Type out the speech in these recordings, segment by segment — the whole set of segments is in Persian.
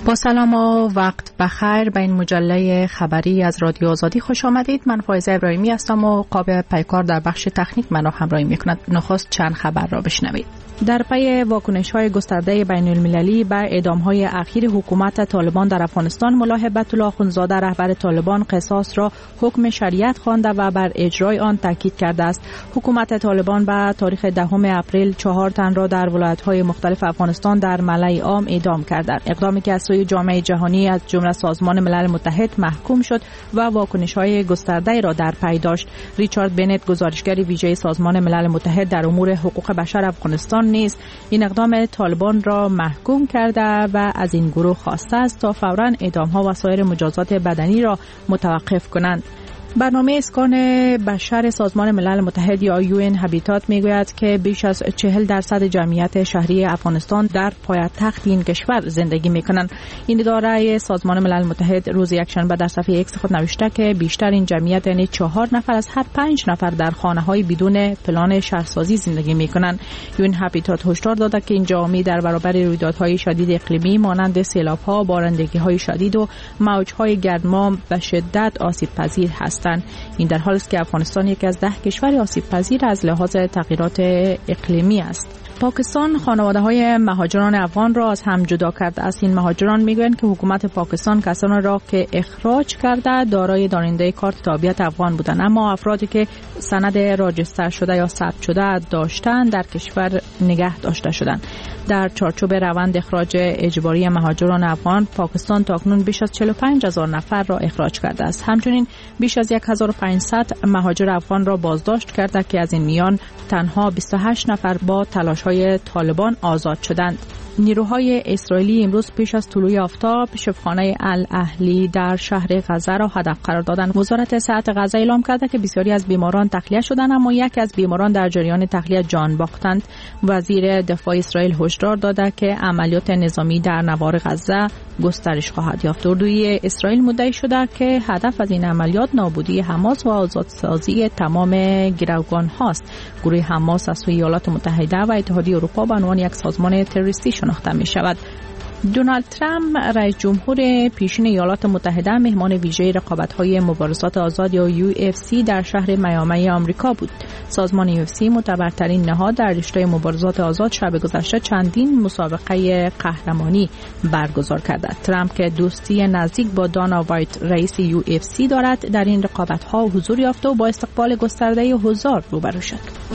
با سلام و وقت بخیر به این مجله خبری از رادیو آزادی خوش آمدید. من فایزه ابراهیمی هستم و قاب پیکار در بخش تکنیک منو همراهی میکند. نخست چند خبر را بشنوید. در پی واکنش‌های گسترده بین‌المللی به اعدام‌های اخیر حکومت طالبان در افغانستان، ملا هبت الله اخوندزاده رهبر طالبان قصاص را حکم شریعت خوانده و بر اجرای آن تاکید کرده است. حکومت طالبان به تاریخ 10 اپریل 4 تن را در ولایت‌های مختلف افغانستان در ملأ عام اعدام کردند. اقدامی که از سوی جامعه جهانی از جمله سازمان ملل متحد محکوم شد و واکنش‌های گسترده را در پی داشت. ریچارد بنت، گزارشگر ویژه سازمان ملل متحد در امور حقوق بشر افغانستان، نیز این اقدام طالبان را محکوم کرده و از این گروه خواسته است تا فوراً اعدام‌ها و سایر مجازات بدنی را متوقف کنند. برنامه اسکان بشر سازمان ملل متحد یا UN هابیتات میگوید که بیش از 40% جمعیت شهری افغانستان در پایتخت این کشور زندگی میکنند. این اداره سازمان ملل متحد روز یکشنبه در صفحه ایکس خود نوشته که بیشتر این جمعیت، یعنی 4 نفر از هر 5 نفر، در خانه‌های بدون پلان شهرسازی زندگی میکنند. UN هابیتات هشدار داده که این جامعه در برابر رویدادهای شدید اقلیمی مانند سیلاب‌ها، بارندگی‌های شدید و موج‌های گرما به شدت آسیب‌پذیر هستند. این در حالی است که افغانستان یکی از 10 کشور آسیب‌پذیر از لحاظ تغییرات اقلیمی است. پاکستان خانواده‌های مهاجران افغان را از هم جدا کرده است. این مهاجران میگویند که حکومت پاکستان کسانی را که اخراج کرده دارای دارنده کارت تابعیت افغان بودند، اما افرادی که سند راجستر شده یا ثبت شده داشتند در کشور نگه داشته شدند. در چارچوب روند اخراج اجباری مهاجران افغان، پاکستان تاکنون بیش از 45,000 نفر را اخراج کرده است. همچنین بیش از 1500 مهاجر افغان را بازداشت کرده که از این میان تنها 28 نفر با تلاش‌های طالبان آزاد شدند. نیروهای اسرائیلی امروز پیش از طلوع آفتاب شفاخانه الاهلی در شهر غزه را هدف قرار دادند. وزارت صحت غزه اعلام کرده که بسیاری از بیماران تخلیه شدند، اما یکی از بیماران در جریان تخلیه جان باختند. وزیر دفاع اسرائیل هشدار داده که عملیات نظامی در نوار غزه گسترش خواهد یافت. اردوی اسرائیل مدعی شده که هدف از این عملیات نابودی حماس و آزادسازی تمام گروگان هاست. گروه حماس از سوی ایالات متحده و اتحادیه اروپا به عنوان یک سازمان تروریستی شناخته می شود. دونالد ترامپ رئیس جمهور پیشین ایالات متحده مهمان ویژه رقابت‌های مبارزات آزاد یا UFC در شهر میامی آمریکا بود. سازمان UFC معتبرترین نهاد در رشته مبارزات آزاد شب گذشته چندین مسابقه قهرمانی برگزار کرده. ترامپ که دوستی نزدیک با دانا وایت رئیس UFC دارد در این رقابت‌ها حضور یافت و با استقبال گسترده حضار روبرو شد.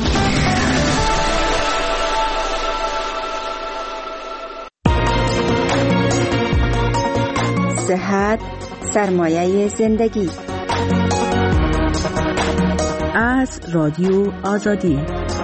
صحت سرمایه زندگی. از رادیو آزادی.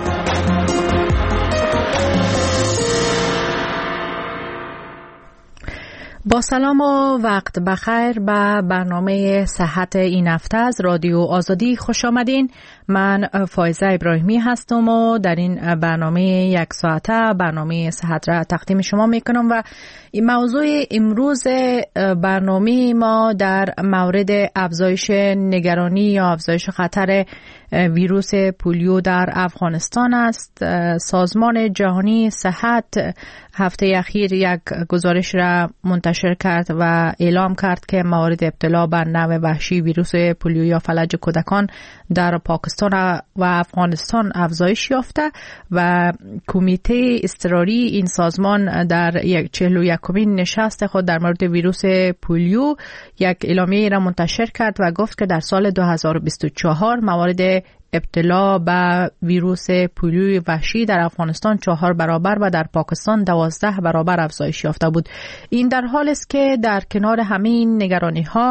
با سلام و وقت بخیر به برنامه صحت این هفته از رادیو آزادی خوش آمدین. من فایزه ابراهیمی هستم و در این برنامه یک ساعته برنامه صحت را تقدیم شما میکنم و موضوع امروز برنامه ما در مورد افزایش نگرانی یا افزایش خطر ویروس پولیو در افغانستان است. سازمان جهانی صحت هفته اخیر یک گزارش را منتشر کرد و اعلام کرد که موارد ابتلا بر نوع وحشی ویروس پولیو یا فلج کودکان در پاکستان و افغانستان افزایش یافته و کمیته اضطراری این سازمان در 41مین نشست خود در مورد ویروس پولیو یک اعلامیه را منتشر کرد و گفت که در سال 2024 موارد ابتلا به ویروس پولیو وحشی در افغانستان 4 برابر و در پاکستان 12 برابر افزایش یافته بود. این در حالی است که در کنار همین نگرانی ها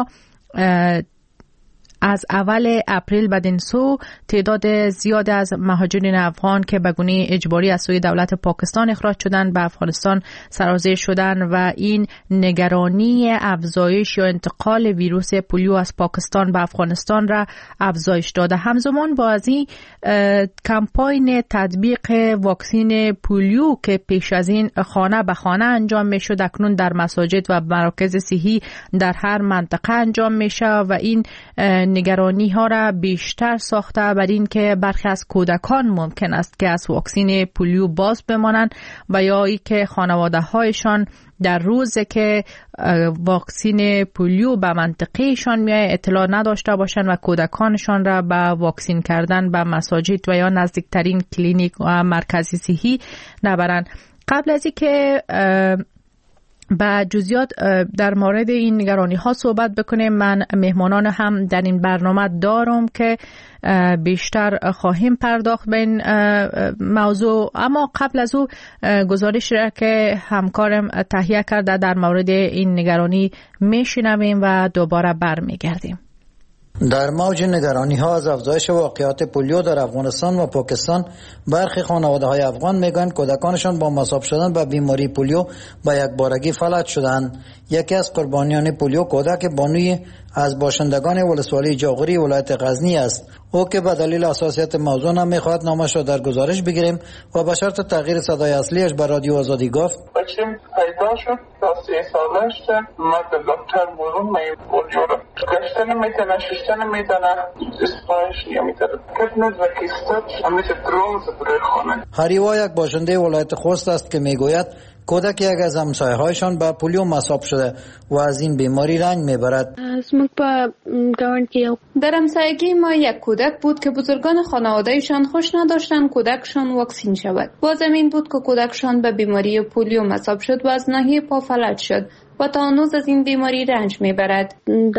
از اول اپریل بدین سو تعداد زیاد از مهاجرین افغان که به گونه اجباری از سوی دولت پاکستان اخراج شدند به افغانستان سرازیر شدند و این نگرانی افزایش یا انتقال ویروس پولیو از پاکستان به افغانستان را افزایش داده. همزمان با از این کمپاین تطبیق واکسین پولیو که پیش از این خانه به خانه انجام میشد اکنون در مساجد و مراکز صحی در هر منطقه انجام میشه و این نگرانی ها را بیشتر ساخته بر این که برخی از کودکان ممکن است که از واکسین پولیو باز بمانند و یا ای که خانواده هایشان در روزی که واکسین پولیو به منطقهشان میاد اطلاع نداشته باشند و کودکانشان را به واکسین کردن به مساجد و یا نزدیکترین کلینیک و مرکز صحی نبرند. قبل از اینکه با جزئیات در مورد این نگرانی ها صحبت بکنیم، من مهمانان هم در این برنامه دارم که بیشتر خواهیم پرداخت به این موضوع، اما قبل از او گزارش را که همکارم تهیه کرده در مورد این نگرانی میشنویم و دوباره برمیگردیم. در موج نگرانی ها از افزایش واقعات پولیو در افغانستان و پاکستان، برخی خانواده های افغان میگن کودکانشان با مصاب شدن به بیماری پولیو به یک بارگی فلج شدند. یکی از قربانیان پولیو کودک بانوی از باشندگان ولسوالی جاغوری ولایت غزنی است. او که به دلیل حساسیت موضوع نمیخواهد نامش را در گزارش بگیریم و به شرط تغییر صدای اصلیش به رادیو آزادی گفت: بچم پیدا شد تا 3 سالش شد، من به دکتر بردم، من پولیو را گشتن میتونه، ششتن میتونه، اسپایش نمیتونه، کتنه زکیستت همیشه درونز برای خونه. هریوا یک باشنده ولایت خوست است که میگوید کودک یک از همسایه‌هایشان با پولیو مصاب شده و از این بیماری رنج میبرد. در همسایگی ما یک کودک بود که بزرگان خانوادهشان خوش نداشتند کودکشان واکسین شود. باز این بود که کودکشان به بیماری پولیو مصاب شد و از ناحیه پا فلج شد و تا هنوز از این بیماری رنج میبرد.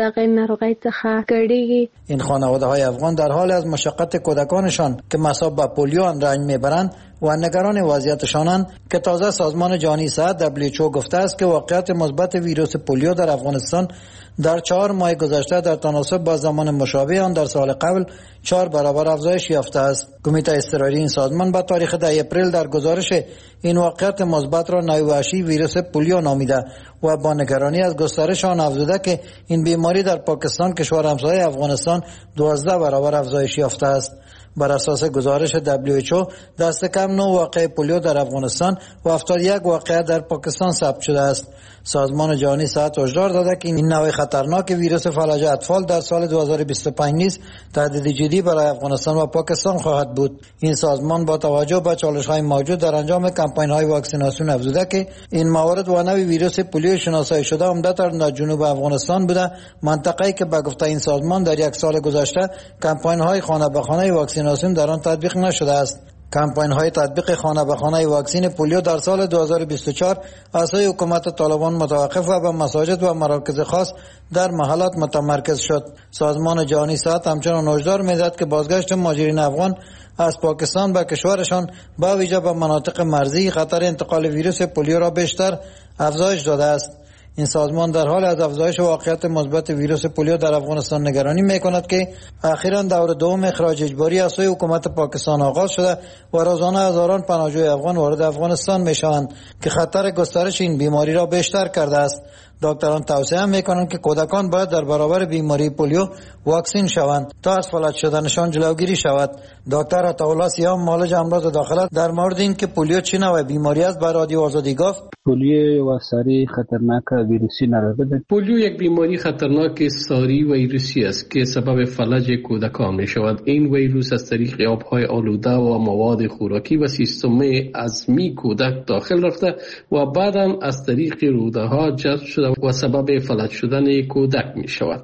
این خانواده های افغان در حال از مشقت کودکانشان که مصاب به پولیو رنج میبرند و نگران وضعیتشانند که تازه سازمان جهانی صحت WHO گفته است که واقعیت مثبت ویروس پولیو در افغانستان در 4 ماه گذشته در تناسب با زمان مشابه آن در سال قبل 4 برابر افزایش یافته است. کمیته اضطراری این سازمان به تاریخ 10 اپریل در گزارش این واقعیت مثبت را نوعی ویروس پولیو نامیده و با نگرانی از گسترش آن افزوده که این بیماری در پاکستان کشور همسایه افغانستان 12 برابر افزایش یافته است. بر اساس گزارش WHO دست کم 9 واقعه پولیو در افغانستان و 71 واقعه در پاکستان ثبت شده است. سازمان جهانی صحت هشدار داده که این نوع خطرناک ویروس فلج اطفال در سال 2025 نیز تهدید جدی برای افغانستان و پاکستان خواهد بود. این سازمان با توجه به چالش‌های موجود در انجام کمپاین‌های واکسیناسیون افزوده که این موارد و نوع ویروس پولیو شناسایی شده عمدتاً در جنوب افغانستان بوده، منطقه‌ای که به گفته این سازمان در یک سال گذشته کمپاین‌های خانه به خانه واکسیناسیون در آن تطبیق نشده است. کمپاین‌های تطبیق خانه به خانه واکسین پولیو در سال 2024 از سوی حکومت طالبان متوقف و به مساجد و مراکز خاص در محلات متمرکز شد. سازمان جهانی صحت همچنان هشدار می‌دهد که بازگشت مهاجرین افغان از پاکستان به کشورشان با ویژه به مناطق مرزی خطر انتقال ویروس پولیو را بیشتر افزایش داده است. این سازمان در حال از افزایش واقعیت مثبت ویروس پولیو در افغانستان نگرانی می‌کند که اخیراً دور دوم اخراج اجباری از سوی حکومت پاکستان آغاز شده و روزانه هزاران پناهجوی افغان وارد افغانستان می‌شوند که خطر گسترش این بیماری را بیشتر کرده است. دکتران توصیه می‌کنند که کودکان باید در برابر بیماری پولیو واکسین شوند تا از فلج شدنشان جلوگیری شود. دکتر عطاالله سیام معالج امراض داخله در مورد اینکه پولیو چه نوع بیماری است برای رادیو آزادی گفت: پولیو و ساری خطرناک ویروسی ندارد. پولیو یک بیماری خطرناک ساری ویروسی است که سبب فلج کودکان می شود. این ویروس از طریق آبهای آلوده و مواد خوراکی و سیستم عظمی کودک داخل رفته و بعداً از طریق روده ها جذب شده و سبب فلج شدن کودک می شود.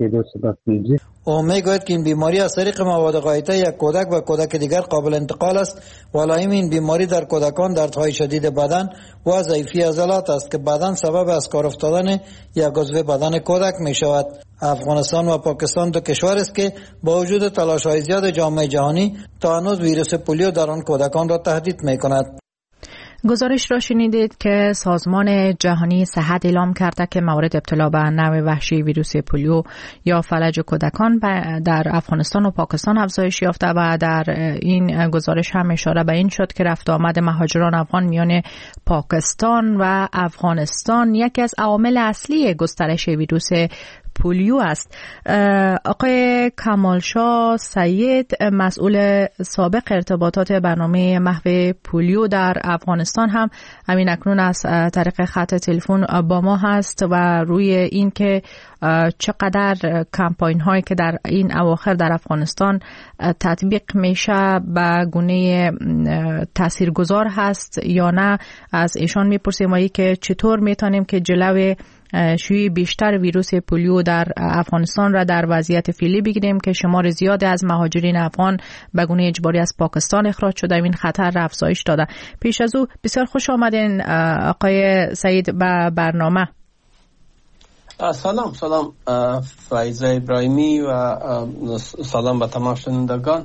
او میگوید که این بیماری از طریق مواد غایطه یک کودک و کودک دیگر قابل انتقال است و علائم این بیماری در کودکان دردهای شدید بدن و ضعیفی عضلات است که بعداً سبب از کار افتادن یک عضو بدن کودک می شود. افغانستان و پاکستان دو کشور است که با وجود تلاش‌های زیاد جامعه جهانی تا هنوز ویروس پولیو در آن کودکان را تهدید می کند. گزارش را شنیدید که سازمان جهانی صحت اعلام کرده که موارد ابتلا به نوع وحشی ویروس پولیو یا فلج کودکان در افغانستان و پاکستان افزایش یافته و در این گزارش هم اشاره به این شد که رفت آمد مهاجران افغان میان پاکستان و افغانستان یکی از عوامل اصلی گسترش ویروس پولیو است. آقای کمالشاه سید، مسئول سابق ارتباطات برنامه محو پولیو در افغانستان، هم همین اکنون از طریق خط تلفن با ما هست و روی این که چقدر کمپاین هایی که در این اواخر در افغانستان تطبیق میشه به گونه تاثیرگذار هست یا نه، از ایشان میپرسیم و که چطور میتونیم که جلوی شیوع بیشتر ویروس پولیو در افغانستان را در وضعیت فعلی بگیریم که شمار زیادی از مهاجرین افغان به گونه اجباری از پاکستان اخراج شده، این خطر را افزایش داده. پیش از او بسیار خوش آمدین آقای سعید به برنامه. سلام فایزه ابراهیمی و سلام به تمام شنوندگان.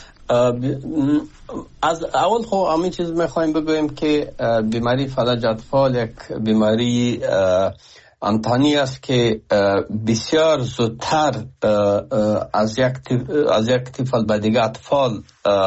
از اول خو همین چیز میخوایم بگویم که بیماری فلج اطفال یک بیماری انتانی است که بسیار زودتر از یک طفل به دیگه اطفال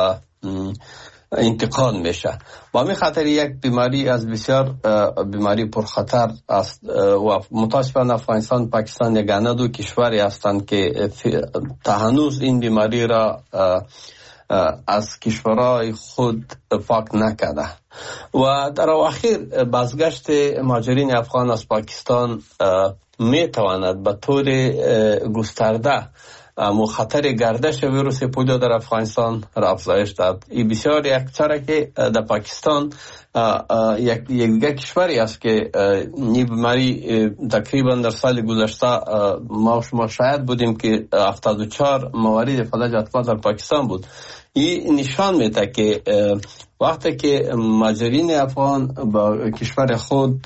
انتقال میشه. با همین خاطر یک بیماری از بسیار بیماری پرخطر است و متاسفانه افغانستان پاکستان یگانه دو کشوری هستند که تا هنوز این بیماری را از کشورهای خود پاک نکرده و در اواخر بازگشت مهاجرین افغان از پاکستان میتواند به طور گسترده خطر گردش ویروس پولیو در افغانستان را افزایش داد. این بسیار یک چاره که در پاکستان یک کشوری است که این بیماری تقریبا در سال گذشته ما شاهد بودیم که 74 موارد فلج اطفال در پاکستان بود. این نشان میده که وقتی که مهاجرین افغان با کشور خود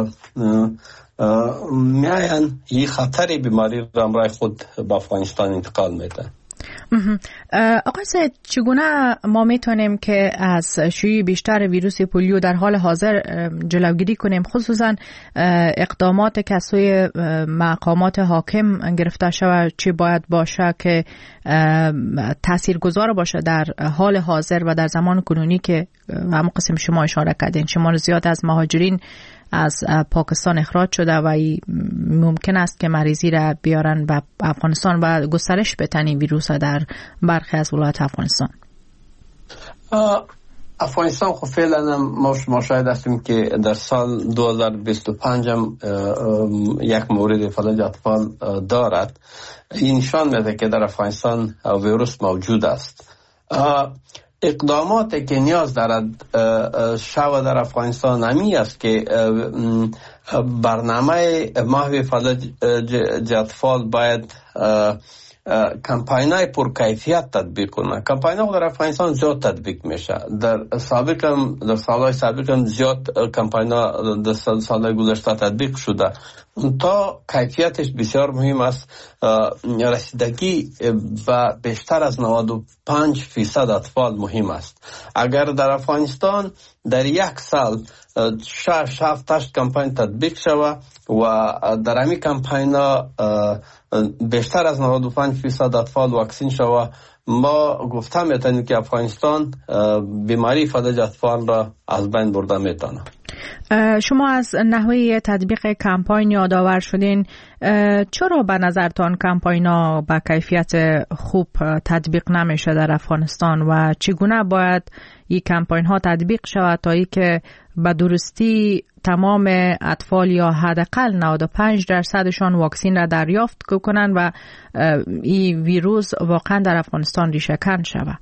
میاین، این خطر بیماری را همراه خود به افغانستان انتقال میده. آقای سید، چگونه ما میتونیم که از شیوع بیشتر ویروس پولیو در حال حاضر جلوگیری کنیم، خصوصا اقدامات که از سوی مقامات حاکم گرفته شود چی باید باشه که تاثیرگذار باشه در حال حاضر و در زمان کنونی که همون قسم شما اشاره کردین شمار زیاد از مهاجرین از پاکستان اخراج شده و ممکن است که مریضی را بیارن به افغانستان و گسترش بتنی ویروس در برخی از ولایات افغانستان؟ افغانستان خب فعلا ما شاهد هستیم که در سال 2025 هم یک مورد فلج اطفال دارد. این نشان میده که در افغانستان ویروس موجود است. اقداماتی که نیاز دارد شود در افغانستان همی است که برنامه محو فلج اطفال باید کمپاینای پرکیفیت تطبیق کنه. کمپاین‌ها در افغانستان زیاد تطبیق میشه. در سالهای سابق هم زیاد کمپاین‌ها در سالهای گذشته تطبیق شده. تا کیفیتش بسیار مهم است. رسیدگی به بیشتر از 95% اطفال مهم است. اگر در افغانستان در یک سال 6-7 کمپاین تطبیق شود و در همین کمپاین‌ها بیشتر از 95% اطفال واکسین شود، ما گفته میتونیم که افغانستان بیماری فلج اطفال را از بین برده میتونه. شما از نحوه تطبیق کمپاین یادآور شدین. چرا به نظرتان کمپاین‌ها با کیفیت خوب تطبیق نمیشه در افغانستان و چگونه باید این کمپاین‌ها تطبیق شود تا ای که به درستی تمام اطفال یا حداقل 95%شان واکسین را دریافت کنند و این ویروس واقعا در افغانستان ریشه‌کن شود؟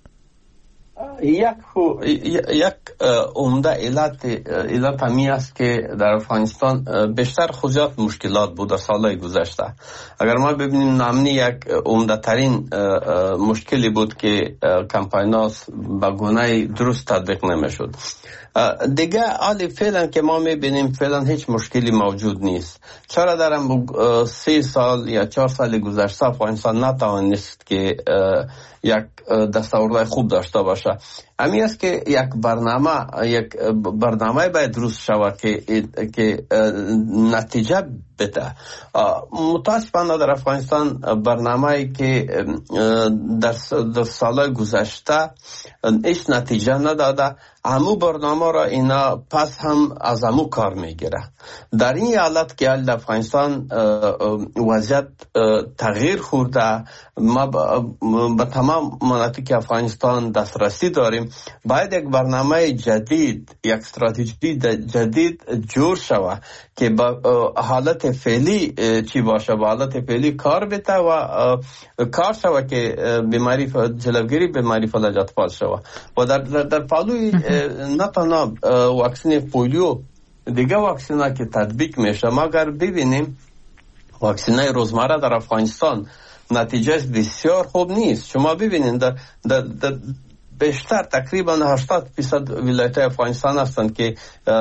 یک عمده علت همی است که در افغانستان بیشتر خود مشکلات بود در سالهای گذشته. اگر ما ببینیم نامنی یک عمده ترین مشکلی بود که کمپاین‌ها به گونه درست تطبیق نمیشد. دیگه حالی فعلا که ما میبینیم فعلا هیچ مشکلی موجود نیست. چرا در 3 سال یا 4 سال گذشته افغانستان نتوانست که یک دستاوردهای خوب داشته باشه؟ همین است که یک برنامه باید درست شود که نتیجه بده. متاسفانه در افغانستان برنامه‌ای که در سالهای گذشته هیچ نتیجه نداده. همو برنامه را اینا پس هم از همو کار میگیره. در این حالت که در افغانستان وضعیت تغییر خورده، ما به تمام مناطق افغانستان دسترسی داریم، باید یک برنامه جدید، یک استراتژی جدید جور شود که با حالت فعلی چی باشه، با حالت فعلی کار بده و کار شود که بیماری جلوگیری بیماری فلج اطفال شود. و در پالوی نه تنها واکسن پولیو، دیگه واکسن که تطبیق میشه، ما اگر ببینیم واکسن روزمره در افغانستان نتیجه بسیار خوب نیست. شما ببینید در بیشتر تقریبا 80% ولایت افغانستان هستند که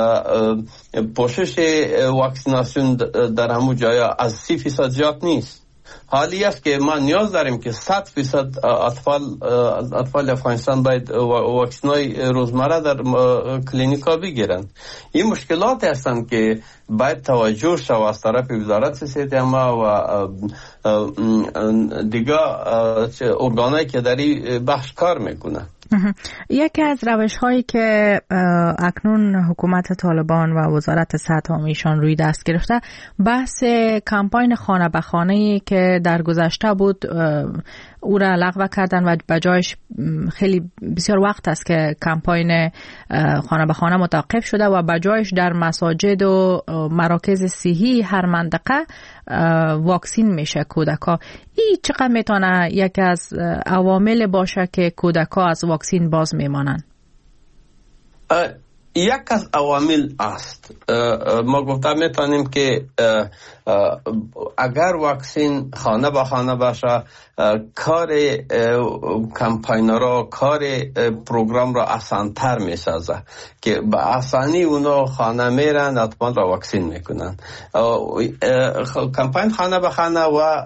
پوشش واکسیناسیون در همون جای از 30% زیاد نیست. حالی است که ما نیاز داریم که 100% اطفال افغانستان باید واکسنای روزمره در کلینیکا بگیرند. این مشکلات هستند که باید توجه شود از طرف وزارت صحت عامه و دیگه ارگانایی که در این بخش کار میکنه. یکی از روش هایی که اکنون حکومت طالبان و وزارت صحت عامه‌شان روی دست گرفته، بحث کمپاین خانه به خانه‌ای که در گذشته بود او را لغو کردن و بجایش خیلی بسیار وقت است که کمپاین خانه به خانه متوقف شده و بجایش در مساجد و مراکز صحی هر منطقه واکسین میشه کودکا. این چقدر میتونه یکی از عوامل باشه که کودکا از واکسین باز میمانند؟ یک از عوامل است. ما گفتم میتونیم که اگر واکسین خانه به خانه باشه، کار کمپاینرها، کار پروگرام را آسان‌تر میسازه که به آسانی اونا خانه میرن، حتما را واکسین میکنن. کمپاین خانه به خانه و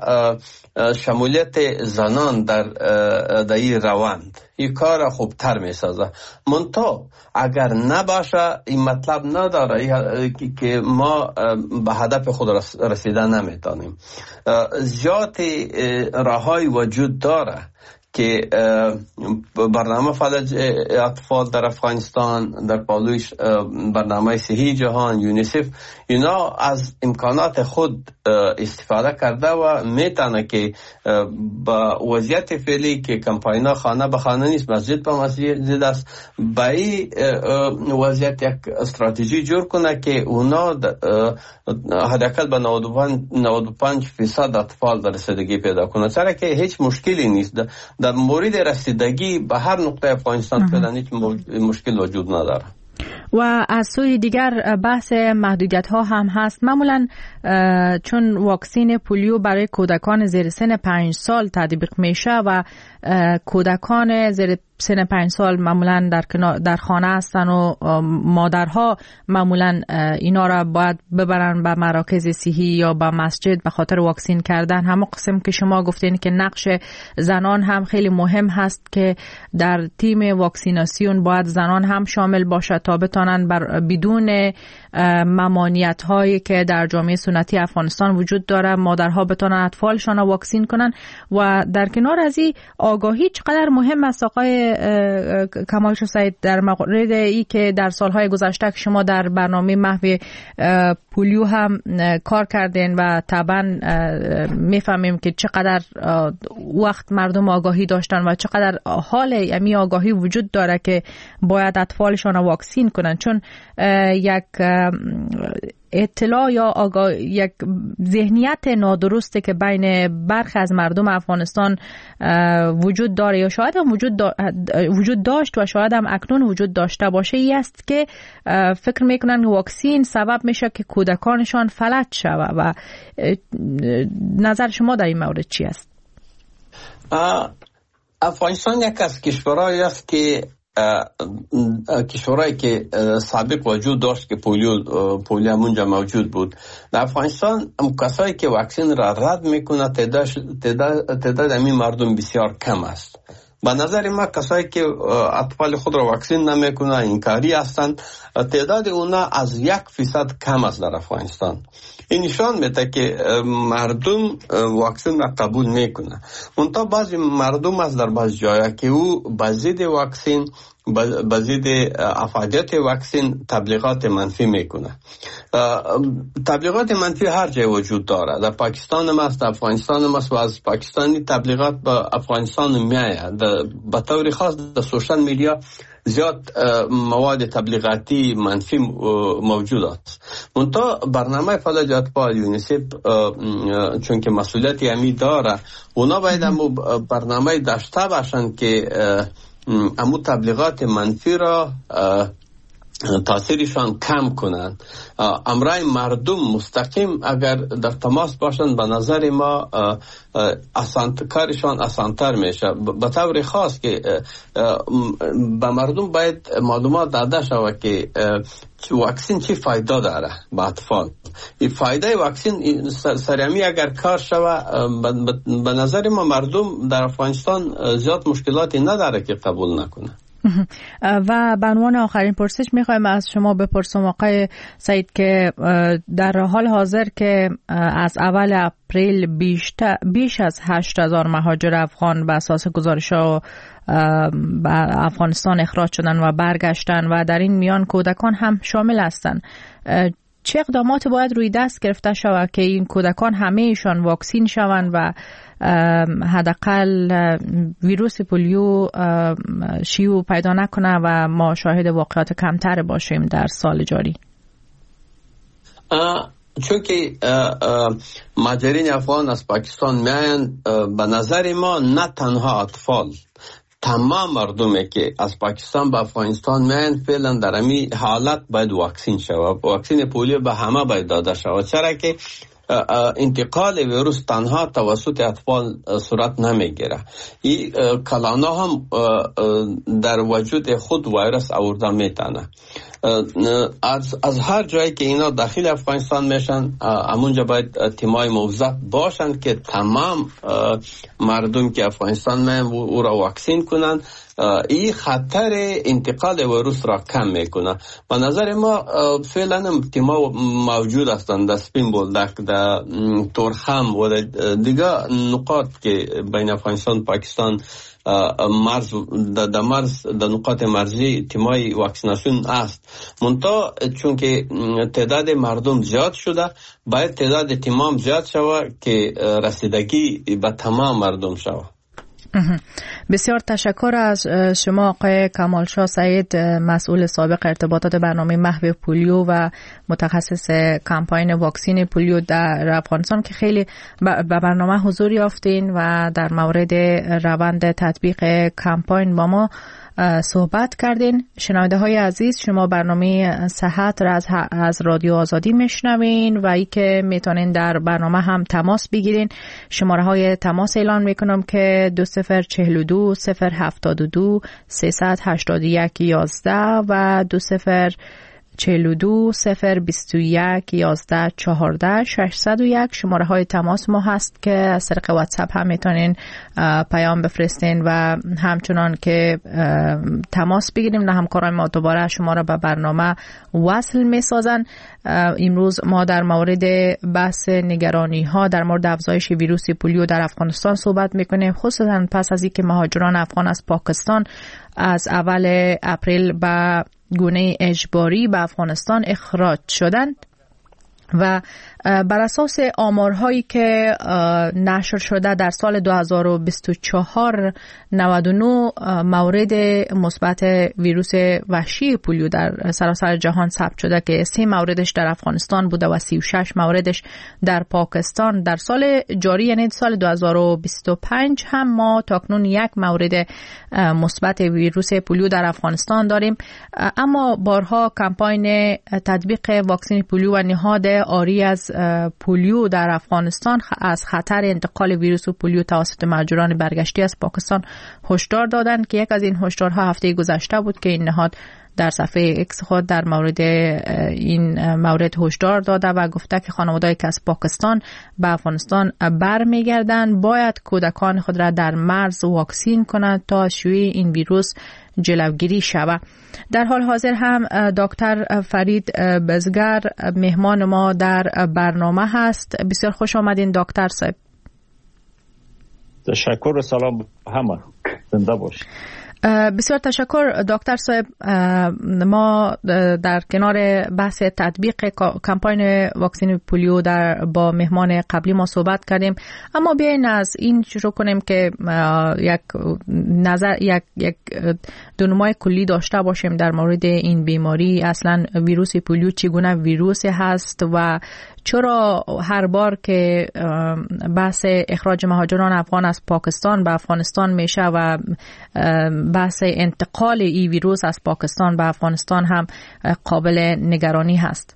شمولیت زنان در این روند این کار خوبتر میسازه. منتها اگر نباشه این مطلب نداره که ما به هدف خود رسیدن نمیتونیم. زیاد راههای وجود داره که برنامه فلج اطفال در افغانستان، در پالویش برنامه صحی جهان، یونیسف، اینا از امکانات خود استفاده کرده و میتونه که با وضعیت فعلی که کمپاینا خانه به خانه نیست، مسجد به مسجد است، با این وضعیت یک استراتژی جور کنه که اونا حداقل به 95% اطفال در رسیدگی پیدا کنه، چرا که هیچ مشکلی نیست. در مورد رسیدگی به هر نقطه افغانستان فعلا هیچ مشکل وجود نداره. و از سوی دیگر بحث محدودیت ها هم هست. معمولا چون واکسین پولیو برای کودکان زیر سن 5 سال تطبیق میشه و کودکان زیر سن 5 سال معمولا در خانه هستن و مادرها معمولا اینا را باید ببرن به مراکز صحی یا به مسجد به خاطر واکسین کردن. همون قسم که شما گفتین که نقش زنان هم خیلی مهم هست که در تیم واکسیناسیون باید زنان هم شامل باشه تا بتونن بدون ممانعت هایی که در جامعه سنتی افغانستان وجود داره مادرها بتونن اطفالشان را واکسین کنن. و در کنار از این آگاهی چقدر مهم است آقای کمالشاه سعید در مورد ای که در سالهای گذشته شما در برنامه محو پولیو هم کار کردین و طبعا میفهمیم که چقدر وقت مردم آگاهی داشتن و چقدر حال امی آگاهی وجود داره که باید اطفالشان را واکسین کنن، چون یک اطلاع یا یک ذهنیت نادرسته که بین برخی از مردم افغانستان وجود داره یا شاید هم وجود داشت و شاید هم اکنون وجود داشته باشه، ای است که فکر میکنن واکسین سبب میشه که کودکانشان فلج شود. و نظر شما در این مورد چی است؟ افغانستان یک از کشورهایی است که کشورهایی که سابق وجود داشت که پولیو همونجا موجود بود. در افغانستان کسایی که واکسین را رد میکنه تعداد همین مردم بسیار کم است. به نظر ما کسایی که اطفال خود را واکسین نمیکنه انکاری هستند، تعداد اونا از 1% کم است در افغانستان. این نشان میده که مردم واکسن را قبول میکنه. منتها بعضی مردم از در بعض جایا که او با ضد واکسین به ضد افادیت واکسن تبلیغات منفی میکنه. تبلیغات منفی هر جای وجود داره، در پاکستان هم است، در افغانستان هم است و از پاکستانی تبلیغات به افغانستان میآید. به طور خاص در سوشال میدیا زیاد مواد تبلیغاتی منفی موجود است. منتها برنامه فلج اطفال یونیسف چون که مسئولیت همی داره، اونا باید برنامه داشته باشند که امو تبلیغات منفی را تاثیرشان کم کنند. امرای مردم مستقیم اگر در تماس باشند به نظر ما کارشان آسانتر میشه. به طور خاص که به مردم باید معلومات داده شود که واکسن چی فایده داره به اطفال. این فایده واکسن سریعی اگر کار شود، به نظر ما مردم در افغانستان زیاد مشکلاتی نداره که قبول نکنه. و به عنوان آخرین پرسش میخوایم از شما بپرسم آقای سعید که در حال حاضر که از اول اپریل بیش از 8,000 مهاجر افغان به اساس گزارش‌ها به افغانستان اخراج شدن و برگشتن و در این میان کودکان هم شامل هستند، چه اقدامات باید روی دست گرفته شود که این کودکان همه ایشان واکسین شوند و حداقل ویروس پولیو شیوع پیدا نکنه و ما شاهد واقعات کمتر باشیم در سال جاری؟ چون که مهاجرین افغان از پاکستان میاین، به نظر ما نه تنها اطفال، تمام مردمی که از پاکستان به افغانستان میاین فعلا در امی حالت باید واکسین شود. واکسین پولیو به همه باید داده شود، چرا که انتقال ویروس تنها توسط اطفال صورت نمیگیره. این کلانا هم در وجود خود ویروس آورده میتونه. از هر جایی که اینا داخل افغانستان میشن، همونجا باید تیمای موظف باشند که تمام مردم که افغانستان میان او را واکسین کنند. این خطر انتقال ویروس را کم میکنه. به نظر ما فعلا تیما موجود هستند در سپین بولدک، در تورخم و دیگه نقاط که بین افغانستان و پاکستان در نقاط مرزی تیمای واکسیناسیون است. منتها چون که تعداد مردم زیاد شده، باید تعداد تیمام زیاد شود که رسیدگی به تمام مردم شود. بسیار تشکر از شما آقای کمالشاه سعید، مسئول سابق ارتباطات برنامه محو پولیو و متخصص کمپاین واکسین پولیو در افغانستان که خیلی به برنامه حضور یافتین و در مورد روند تطبیق کمپاین با ما صحبت کردین. شنونده های عزیز، شما برنامه صحت را از رادیو آزادی میشنوین و ای که میتونین در برنامه هم تماس بگیرین. شماره های تماس اعلان میکنم که 2042 072 381 11 و 2042 021 11 14 601 شماره های تماس ما هست که از طریق واتساپ هم میتونین پیام بفرستین و همچنان که تماس بگیریم نه همکارای ما دوباره شما را به برنامه وصل میسازن. امروز ما در مورد بحث نگرانی ها در مورد افزایش ویروس پولیو در افغانستان صحبت میکنیم، خصوصا پس از اینکه مهاجران افغان از پاکستان از اول اپریل به گونه اجباری به افغانستان اخراج شدند و بر اساس آمارهایی که نشر شده در سال 2024 99 مورد مثبت ویروس وحشی پولیو در سراسر جهان ثبت شده که 3 موردش در افغانستان بوده و 36 موردش در پاکستان. در سال جاری یعنی سال 2025 هم ما تاکنون 1 مورد مثبت ویروس پولیو در افغانستان داریم، اما بارها کمپاین تطبیق واکسن پولیو و نهاد آری از پولیو در افغانستان از خطر انتقال ویروس پولیو توسط مهاجران برگشتی از پاکستان هشدار دادند که یک از این هشدارها هفته گذشته بود که این نهاد در صفحه اکس خود در مورد این مورد هشدار داده و گفته که خانواده‌ای که از پاکستان به افغانستان برمیگردند باید کودکان خود را در مرز واکسین کنند تا شیوع این ویروس جلوگیری شود. در حال حاضر هم دکتر فرید بزگر مهمان ما در برنامه هست. بسیار خوش آمدین دکتر صاحب. تشکر و سلام همه، زنده باشید. بسیار تشکر دکتر صاحب. ما در کنار بحث تطبیق کمپاین واکسن پولیو با مهمان قبلی ما صحبت کردیم، اما بیاین از این شروع کنیم که یک دونمای کلی داشته باشیم در مورد این بیماری. اصلا ویروس پولیو چگونه ویروسی هست و چرا هر بار که بحث اخراج مهاجران افغان از پاکستان به افغانستان میشه و بحث انتقال این ویروس از پاکستان به افغانستان هم قابل نگرانی هست؟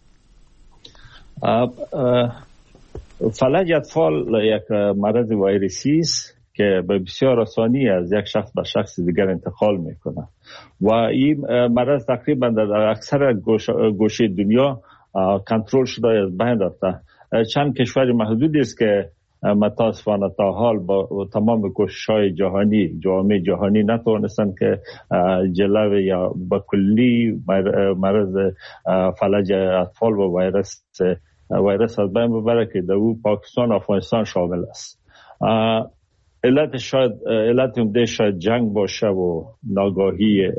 فلج اطفال یک مرض ویروسی است که به بسیار آسانی از یک شخص به شخص دیگر انتقال میکنه و این مرض تقریبا در اکثر گوشه دنیا کنترل شده از بین رفته. چند کشور محدودی است که متاسفانه تا حال با تمام کوشش‌های جامعه جهانی نتوانستند که جلوه یا به کلی مرض فلج اطفال و ویروس از بین ببره که در پاکستان و افغانستان شامل است. علت عمده شاید جنگ باشه و ناگاهی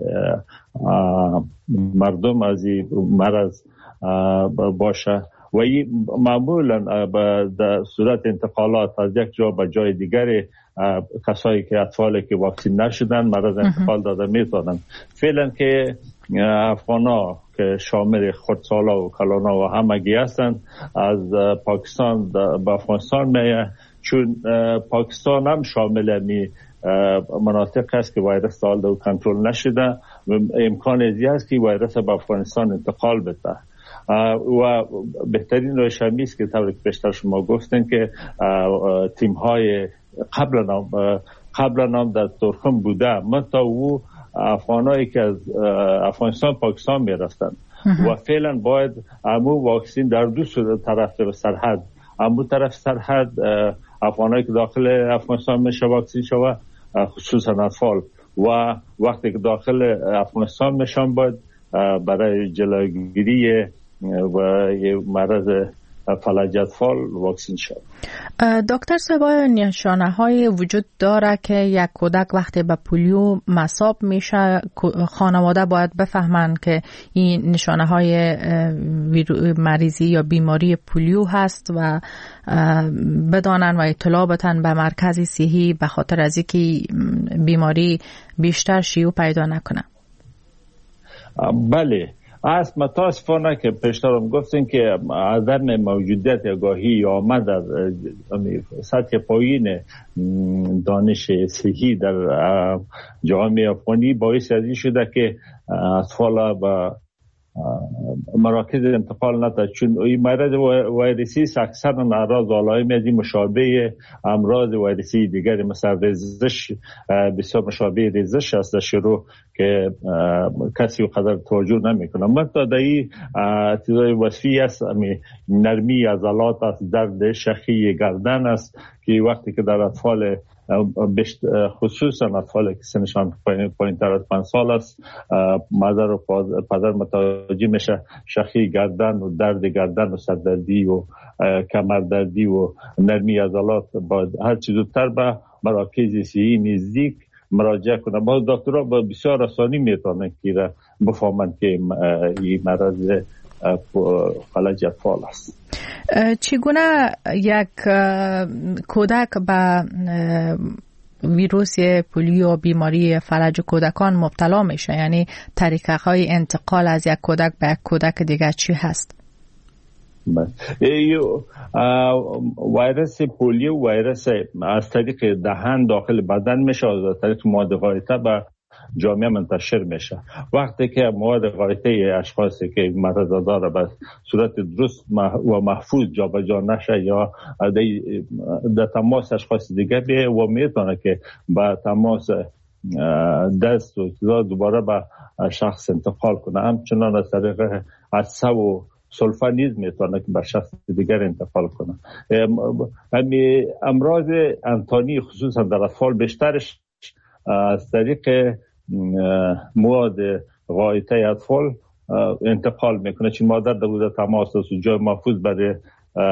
مردم از این مرض باشه و این معمولا در صورت انتقالات از یک جا به جای دیگری کسایی که اطفالی که واکسین نشدن مرض انتقال داده میتونن. فعلا که افغانا که شامل خردسالا و کلانا و همگی هستن از پاکستان به افغانستان میه، چون پاکستان هم شامل می مناطق است که ویروس دال و کنترل نشده و امکان زیاد است که ویروس به افغانستان انتقال بده و بهترین روش همی است که طوری که پیشتر شما گفتن که تیم های قبلا هم در ترخم بوده متا او افغانایی که از افغانستان پاکستان می رفتن و فعلا باید امو واکسین در دو طرف سرحد، امو طرف سرحد افغانایی که داخل افغانستان میشه واکسین شوه خصوصا اطفال و وقتی که داخل افغانستان میشن باید برای جلوگیری و مرض فلج اطفال واکسین شد. دکتر صاحب، نشانه های وجود داره که یک کودک وقتی به پولیو مصاب میشه خانواده باید بفهمن که این نشانه های مریضی یا بیماری پولیو هست و بدانن و اطلاع بدن به مرکز صحی به خاطر از اینکه بیماری بیشتر شیوع پیدا نکنه؟ بله، از متاسفانه که پیشترم گفتیم که عدم موجودیت آگاهی آمد در سطح پایین دانش صحی در جامعه افغانی باعث از این شده که اطفال به مراکز انتقال نده، چون این مرض ویروسی اکثر اعراض علائم از مشابه امراض ویروسی دیگری مثل ریزش بسیار مشابه ریزش است در شروع که کسی قدر توجه نمیکنه. مثلا در این چیزای وصفی است، نرمی عضلات است، درد شخی گردن است که وقتی که در اطفال خصوصا اطفال که سنشان پایین‌تر از 5 سال است مادر و پدر متوجه میشه شخی گردن و درد گردن و سردردی و کمردردی و نرمی عضلات با هر چیز زودتر به مراکز صحی نزدیک مراجعه کنه. باز دکترها با بسیار آسانی میتونن که بفهمن که این مرض فلج اطفال است. چگونه یک کودک به ویروس پولیو بیماری فلج کودکان مبتلا میشه؟ یعنی طریقه های انتقال از یک کودک به یک کودک دیگر چی هست؟ ویروس پولیو ویروس از طریق دهن داخل بدن میشه، از طریق مواد غایطه به جامعه منتشر میشه. وقتی که مواد غایطه اشخاصی که مرض داره به صورت درست و محفوظ جابجا نشه یا در تماس اشخاص دیگه بیه و میتونه که با تماس دست و چیزا دوباره به شخص انتقال کنه. همچنان از طریق عطسه و سلفا نیز میتونه که به شخص دیگر انتقال کنه. امراض انتانی خصوصا در اطفال بیشترش از طریق مواد غایطه اطفال انتقال میکنه، چون مادر در تماس است و جای محفوظ برای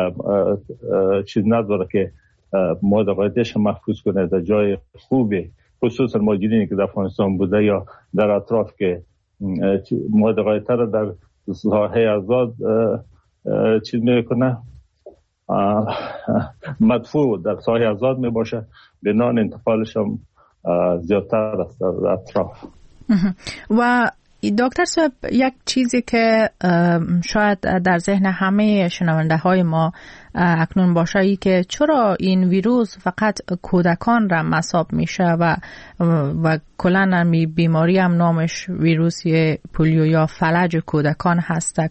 چیز نداره که مواد غایطهش محفوظ کنه در جای خوبی خصوصا مهاجرینی که در افغانستان بوده یا در اطراف که مواد قاعدتر در ساحه آزاد چیز میکنه مدفوع در ساحه آزاد می باشه، بنان انتقالش هم زیادتر است در اطراف. و دکتر صاحب یک چیزی که شاید در ذهن همه شنونده های ما اکنون باشه ای که چرا این ویروس فقط کودکان را مصاب میشه و کلا بیماری هم نامش ویروس پولیو یا فلج کودکان هست.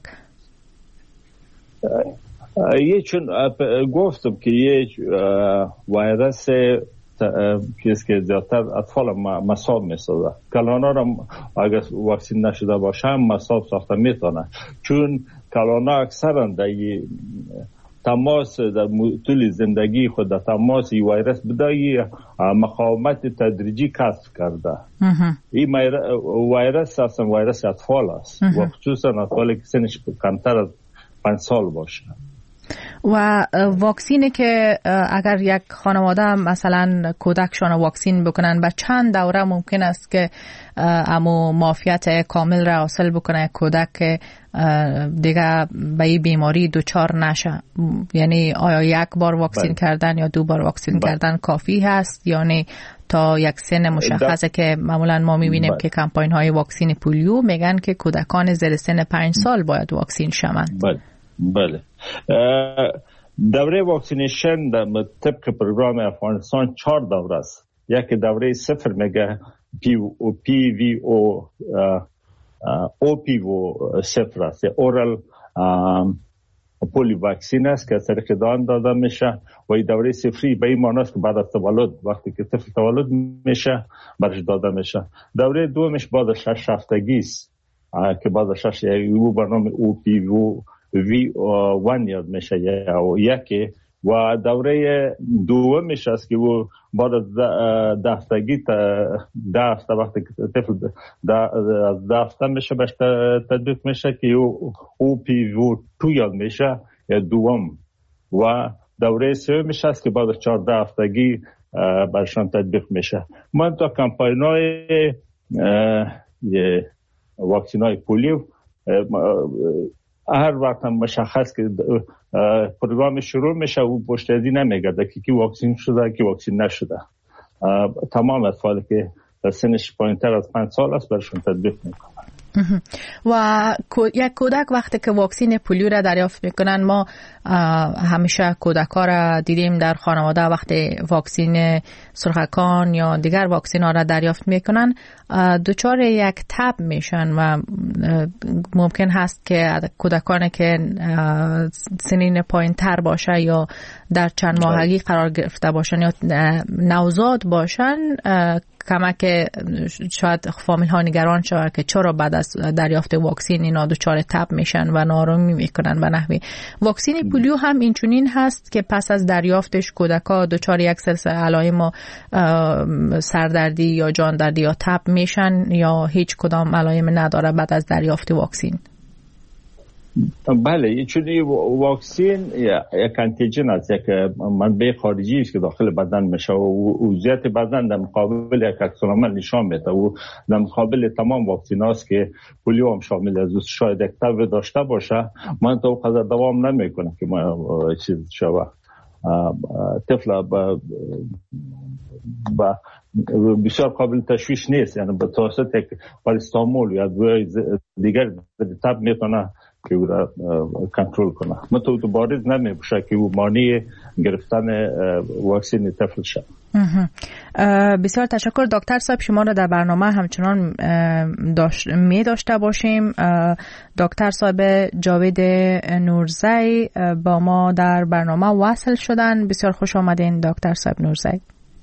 چون گفتم که یه ویروس که زیادتر اطفال مصاب میسازه، کلانا را اگر واکسین نشده باشه هم مصاب ساخته میتونه، چون کلانا اکثرا در تماس در طول زندگی خود در تماس این ویروس بدایی مقاومت تدریجی کسب کرده. این ویروس اصلا ویروس اطفال است و خصوصا اطفالی که سنش کمتر از 5 سال باشه. و واکسینی که اگر یک خانواده مثلا کودکشان واکسین بکنن به چند دوره ممکن است که امو معافیت کامل را حاصل بکنه کودک که دیگه به این بیماری دچار نشه؟ یعنی آیا یک بار واکسین کردن یا 2 بار واکسین کردن کافی هست، یعنی تا یک سن مشخصه که معمولا ما میبینیم که کمپاین های واکسین پولیو میگن که کودکان زیر سن 5 سال باید واکسین شوند؟ بله. دوره واکسینیشن در طبق پروگرام افغانستان 4 دوره است. یک دوره 0 میگه OPV 0 است، اورال پولیو واکسین است که از طریق دهان داده میشه و این دوره 0 به این معنی است که بعد از تولد وقتی که طفل تولد میشه برش داده میشه. دوره 2 بعد از 6 هفتگی است که بعد از 6 برنامه OPV V1 یاد میشه یا یکی، و دوره 2 میشه است که او بعد از 10 هفتگی تا 10 هفته وقتی که طفل 10 هفته میشه بهش تطبیق میشه که او OPV2 یاد میشه یا دوم، و دوره 3 میشه است که بعد از 14 هفتگی برشان تطبیق میشه. من تا کمپاینای واکسینای پولیو هر وقت هم مشخص که پروگرام شروع میشه و پشتیبانی نمیگرده که کی واکسین شده کی واکسین نشده. تمام اطفالی که سنش پایینتر از 5 سال است برشون تطبیق میکنه. و یک کودک وقتی که واکسین پولیو را دریافت میکنن، ما همیشه کودک‌ها را دیدیم در خانواده وقتی واکسین سرخکان یا دیگر واکسین ها را دریافت میکنن دچار یک تب میشن و ممکن هست که کودکانی که سنین پایین تر باشه یا در چند ماهگی قرار گرفته باشن یا نوزاد باشن کمک شاید فامیل ها نگران شود که چرا بعد از دریافت واکسین اینا دچار تب میشن و ناآرامی میکنن به نحوی. واکسین پولیو هم اینچنین هست که پس از دریافتش کودکا دچار یک سلسله علائم سردردی یا جان دردی یا تب میشن یا هیچ کدام علائم نداره بعد از دریافت واکسین؟ بله، چون واکسین یک انتیجن است، یک منبع خارجی است که داخل بدن میشه و وضعیت بدن در مقابل یک عکس‌العمل نشان میده و در مقابل تمام واکسین هاست که پولیو هم شامل است. شاید یک تب داشته باشه من تا قدر دوام نمیکنه که ما چیز شوه طفل با بسیار قابل تشویش نیست، یعنی به توسط یک پاراستامول یا دیگر تب میتونه که او را کنترل کنه. متو بارز نمیشه که او مانع گرفتن واکسین طفل شد. بسیار تشکر دکتر صاحب، شما را در برنامه همچنان داشته باشیم. دکتر صاحب جاوید نورزی با ما در برنامه وصل شدن. بسیار خوش آمدین دکتر صاحب نورزی.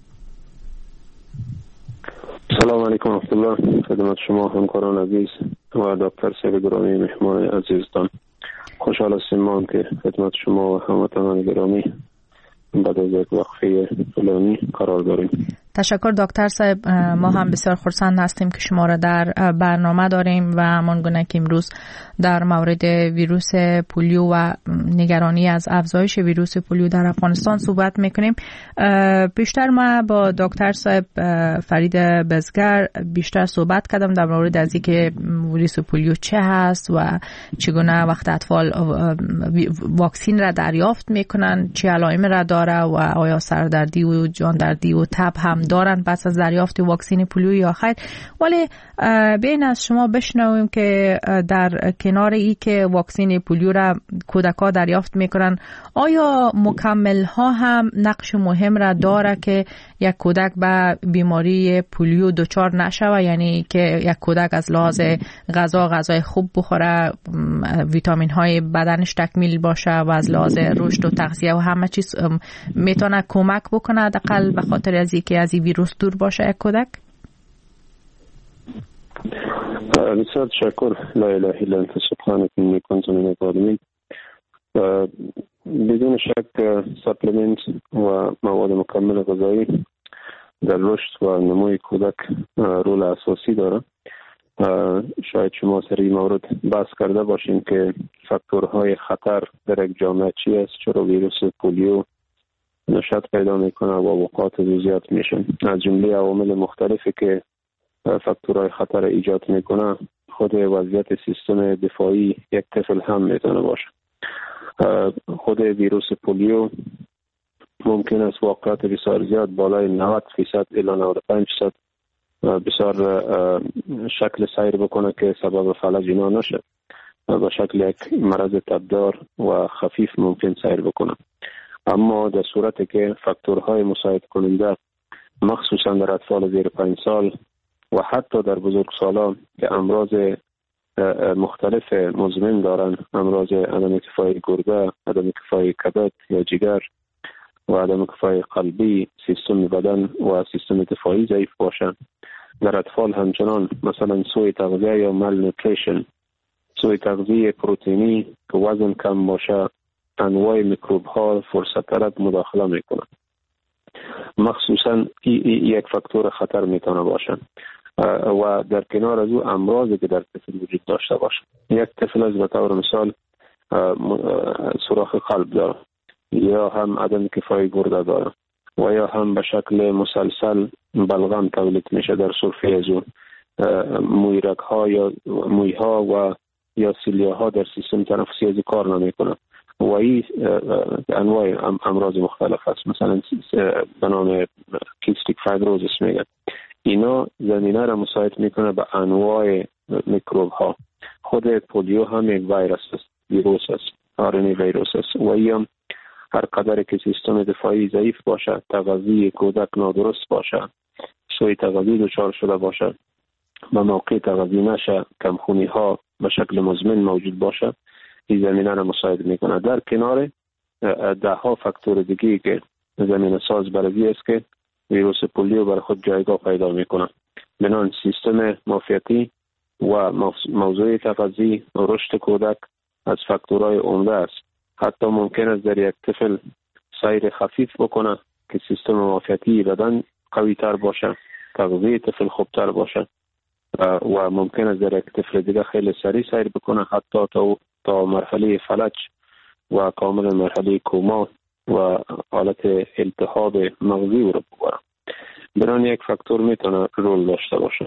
سلام علیکم و رحمت الله. خدمت شما همکاران عزیز و دکتر صاحب گرامی مهمان عزیزتان. خوشحال هستیم ما که خدمت شما و هموطنان گرامی بعد از یک وقفه طولانی قرار داریم. تشکر دکتر صاحب. ما هم بسیار خرسند هستیم که شما را در برنامه داریم و همانگونه که امروز در مورد ویروس پولیو و نگرانی از افزایش ویروس پولیو در افغانستان صحبت میکنیم. بیشتر ما با دکتر صاحب فرید بزگر بیشتر صحبت کردم در مورد از اینکه ویروس پولیو چه هست و چگونه وقت اطفال واکسین را دریافت میکنن، چه علائم را داره و آیا سردردی و جاندردی و تب هم دارن پس از دریافت واکسن پولیو یا خیر. ولی بین از شما بشنویم که در کنار ای که واکسن پولیو را کودک‌ها دریافت میکنن، آیا مکمل ها هم نقش مهم را داره که یک کودک به بیماری پولیو دچار نشوه؟ یعنی که یک کودک از لحاظ غذای خوب بخوره، ویتامین های بدنش تکمیل باشه و از لحاظ رشد و تغذیه و همه چیز میتونه کمک بکنه حداقل به خاطر از اینکه از این ویروس دور باشه یک کودک؟ بسیار تشکر. لا اله الا انت سبحانك انی کنت من الظالمین. بدون شک سپلمنت و مواد مکمل غذایی در رشد و نموی کودک رول اساسی داره. شاید شما سر این مورد بحث کرده باشین که فاکتورهای خطر در یک جامعه چی است، چرا ویروس پولیو نشاط پیدا میکنه و اوقات زیاد میشن. از جمله عوامل مختلفی که فاکتورهای خطر ایجاد میکنه خود وضعیت سیستم دفاعی یک طفل هم میتونه باشه. خود ویروس پولیو ممکن است واقعات بسیار زیاد بالای 90% الی 95% بسیار شکل سیر بکنه که سبب فلج اینا نشه و به شکل یک مرض تبدار و خفیف ممکن سیر بکنه. اما در صورتی که فاکتورهای مساعد کننده مخصوصا در اطفال زیر 5 سال و حتی در بزرگسالان که امراض مختلف مزمن دارن، امراض عدم کفایی گرده، عدم کفایی کبد یا جگر و عدم کفایی قلبی، سیستم بدن و سیستم دفاعی ضعیف باشن، در اطفال همچنان مثلا سوء تغذیه یا مالنوتریشن، سوء تغذیه پروتئینی که وزن کم باشه، انواع میکروب ها فرصت طلب مداخله میکنن. مخصوصا یک فاکتور خطر میتونه باشه. و در کنار از او امراضی که در طفل وجود داشته باشه. یک طفل از به طور مثال سوراخ قلب داره یا هم عدم کفایی گرده داره و یا هم به شکل مسلسل بلغم تولید میشه در سرفه از اون مویرک ها یا موی ها و یا سیلیا ها در سیستم تنفسی از کار نمیکنه و این انواع امراض مختلف است. مثلا به نام کیستیک فایبروزیس میگن. اینا زمینه را مساعد میکنه به انواع میکروب ها. خود پولیو هم یک ویروس است، ویروس است، آرنی ویروس است و ایم هر قدر که سیستم دفاعی ضعیف باشه، تغذیه کودک نادرست باشه، سوء تغذیه دچار شده باشه، به موقع تغذیه نشه، کمخونی ها به شکل مزمن موجود باشه، این زمینه را مساعد میکنه. در کنار ده ها فاکتور دیگه که زمینه ساز برای است که ویروس پولیو بر خود جایگاه پیدا میکنه. بنان سیستم معافیتی و موضوع تغذیه و رشد کودک از فاکتورهای عمده است. حتی ممکن است در یک طفل سیر خفیف بکنه که سیستم معافیتی بدن قوی تر باشه، تغذیه طفل خوبتر باشه و ممکن است در یک طفل دیگه خیلی سریع سیر بکنه حتی تا مرحله فلج و کامل مرحله کوما و حالت التهاب مغزی رو ببره. برای یک فاکتور میتونه رول داشته باشه.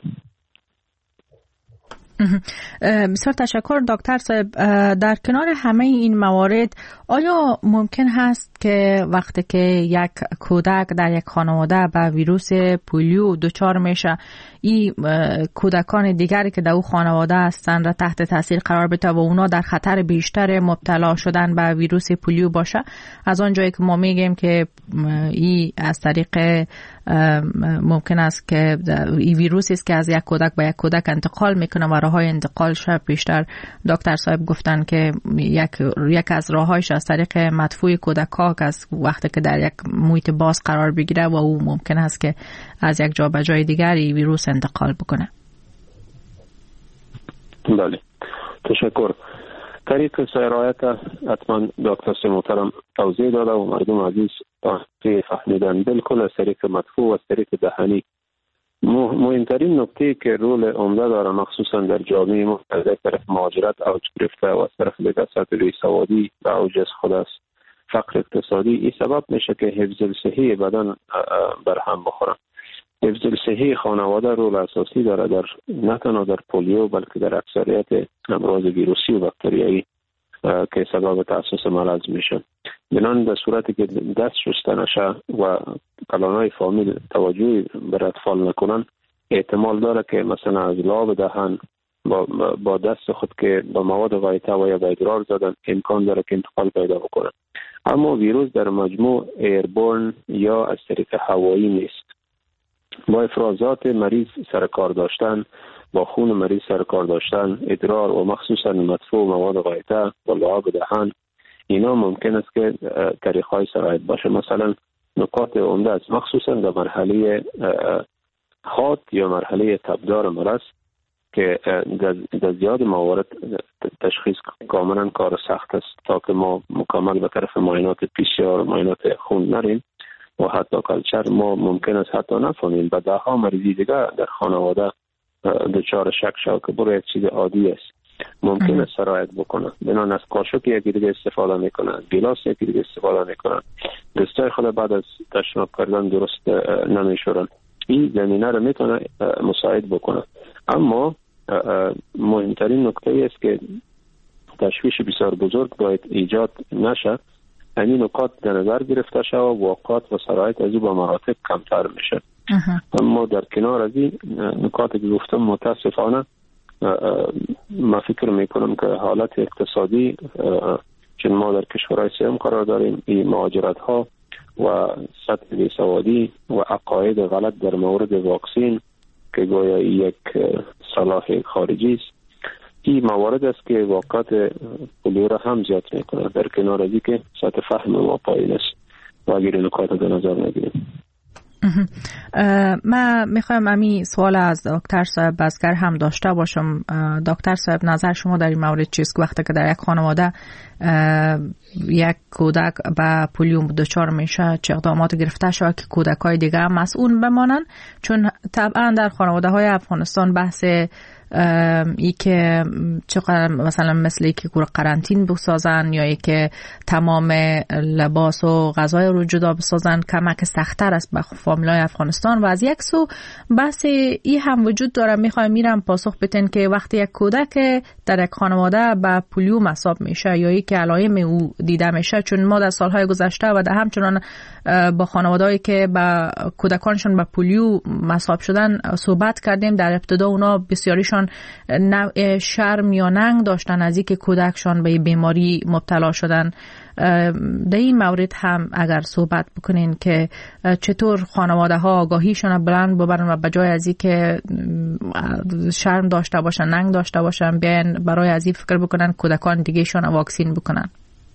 بسیار تشکر دکتر صاحب. در کنار همه این موارد آیا ممکن هست که وقتی که یک کودک در یک خانواده به ویروس پولیو دچار میشه این کودکان دیگری که در او خانواده هستند را تحت تاثیر قرار بده و اونا در خطر بیشتر مبتلا شدن به ویروس پولیو باشه؟ از آنجایی که ما میگیم که این از طریق ممکن است که این ویروسی است که از یک کودک به یک کودک انتقال میکنه و راههای انتقالش بیشتر دکتر صاحب گفتن که یک از راههایش از طریق مدفوع کودک ها که از وقتی که در یک محیط باز قرار بگیره و او ممکن است که از یک جا به جای دیگری ویروس انتقال بکنه. بله، تشکر. طریق سرایت حتما دکتر محترم توضیح داده و مردم عزیز فهمیدن. بالکل از طریق مدفوع و از طریق دهنی. مهمترین نکته که رول عمده داره مخصوصا در جامعه ما از طرف مهاجرت اوج گرفته و از طرف دیگر سطح بیسوادی و اوج از خود است فقر اقتصادی، این سبب میشه که حفظ الصحه بدن برهم بخوره. حفظ الصحه خانواده رول اساسی داره در نه تنها در پولیو بلکه در اکثریت امراض ویروسی و باکتریایی که سبب تاسیس مرض میشه. بنان در صورتی که دست شسته نشه و کلانای فامیل توجهی بر اطفال نکنن، احتمال داره که مثلا از لعاب دهن با دست خود که با مواد غایطه و یا با ادرار زدن امکان داره که انتقال پیدا بکنه. اما ویروس در مجموع ایربورن یا از طریق هوایی نیست. با افرازات مریض سرکار داشتن، با خون مریض سرکار داشتن، ادرار و مخصوصا مدفوع مواد غایطه و لعاب دهن، اینا ممکن است که طریق‌های سرایت باشه. مثلا نکات عمده است مخصوصا در مرحله حاد یا مرحله تبدار مرض که در زیاد موارد تشخیص کاملا کار سخت است تا که ما مکمل به طرف معاینات PCR و معاینات خون نریم و حتی کلچر ما ممکن است حتی نفهمیم. به ده ها مریضی دیگه در خانواده دچار شک شود که برای یک چیز عادی است، ممکن است سرایت بکنه. بنان از قاشق یکی دیگه استفاده میکنن، گلاس یکی دیگه استفاده میکنن، دستای خود بعد از تشناب کردن درست نمیشورن. این زمینه رو میتونه مساعد بکنه. اما مهمترین نکته است که تشویش بسیار بزرگ باید ایجاد نشه. همین نکات در نظر گرفته شد و واقعات و سرایت از او با مراتب کمتر میشه. اما در کنار از این نکاتی که گفتم متاسفانه من فکر میکنم که حالت اقتصادی چون ما در کشورهای سوم قرار داریم، این مهاجرت ها و سطح بیسوادی و عقاید غلط در مورد واکسین که گویا یک صلاح خارجی است، این موارد است که واقعات پولیو را هم زیاد میکنه. در کنار از این که سطح فهم ما پایین است و اگر نکات در نظر نگیریم. من میخوایم امی سوال از دکتر صاحب بزگر هم داشته باشم. دکتر صاحب نظر شما در این مورد چیست؟ وقتی که در یک خانواده یک کودک به پولیو دچار میشه چه اقدامات گرفته شود که کودکای دیگه هم مسئول بمانن؟ چون طبعا در خانواده های افغانستان بحث ای که چقدر مثلا مثل ای که قرنطین بسازن یا ای که تمام لباس و غذای رو جدا بسازن کمک سخت‌تر است به فامیلای افغانستان و از یک سو بحث ای هم وجود داره. میرم پاسخ بدین که وقتی یک کودک در یک خانواده به پولیو مصاب میشه یا ای که علائم او دیده میشه، چون ما در سالهای گذشته و همچنان با خانواده‌ای که با کودکانشون به پولیو مصاب شدن صحبت کردیم، در ابتدا اونا بسیاریشان شرم یا ننگ داشتن از اینکه کودکشان به بیماری مبتلا شدن. در این مورد هم اگر صحبت بکنین که چطور خانواده ها آگاهیشون بلند ببرن و بجای از اینکه شرم داشته باشن، ننگ داشته باشن، بیاین برای از این فکر بکنن کودکان دیگهشون واکسین بکنن.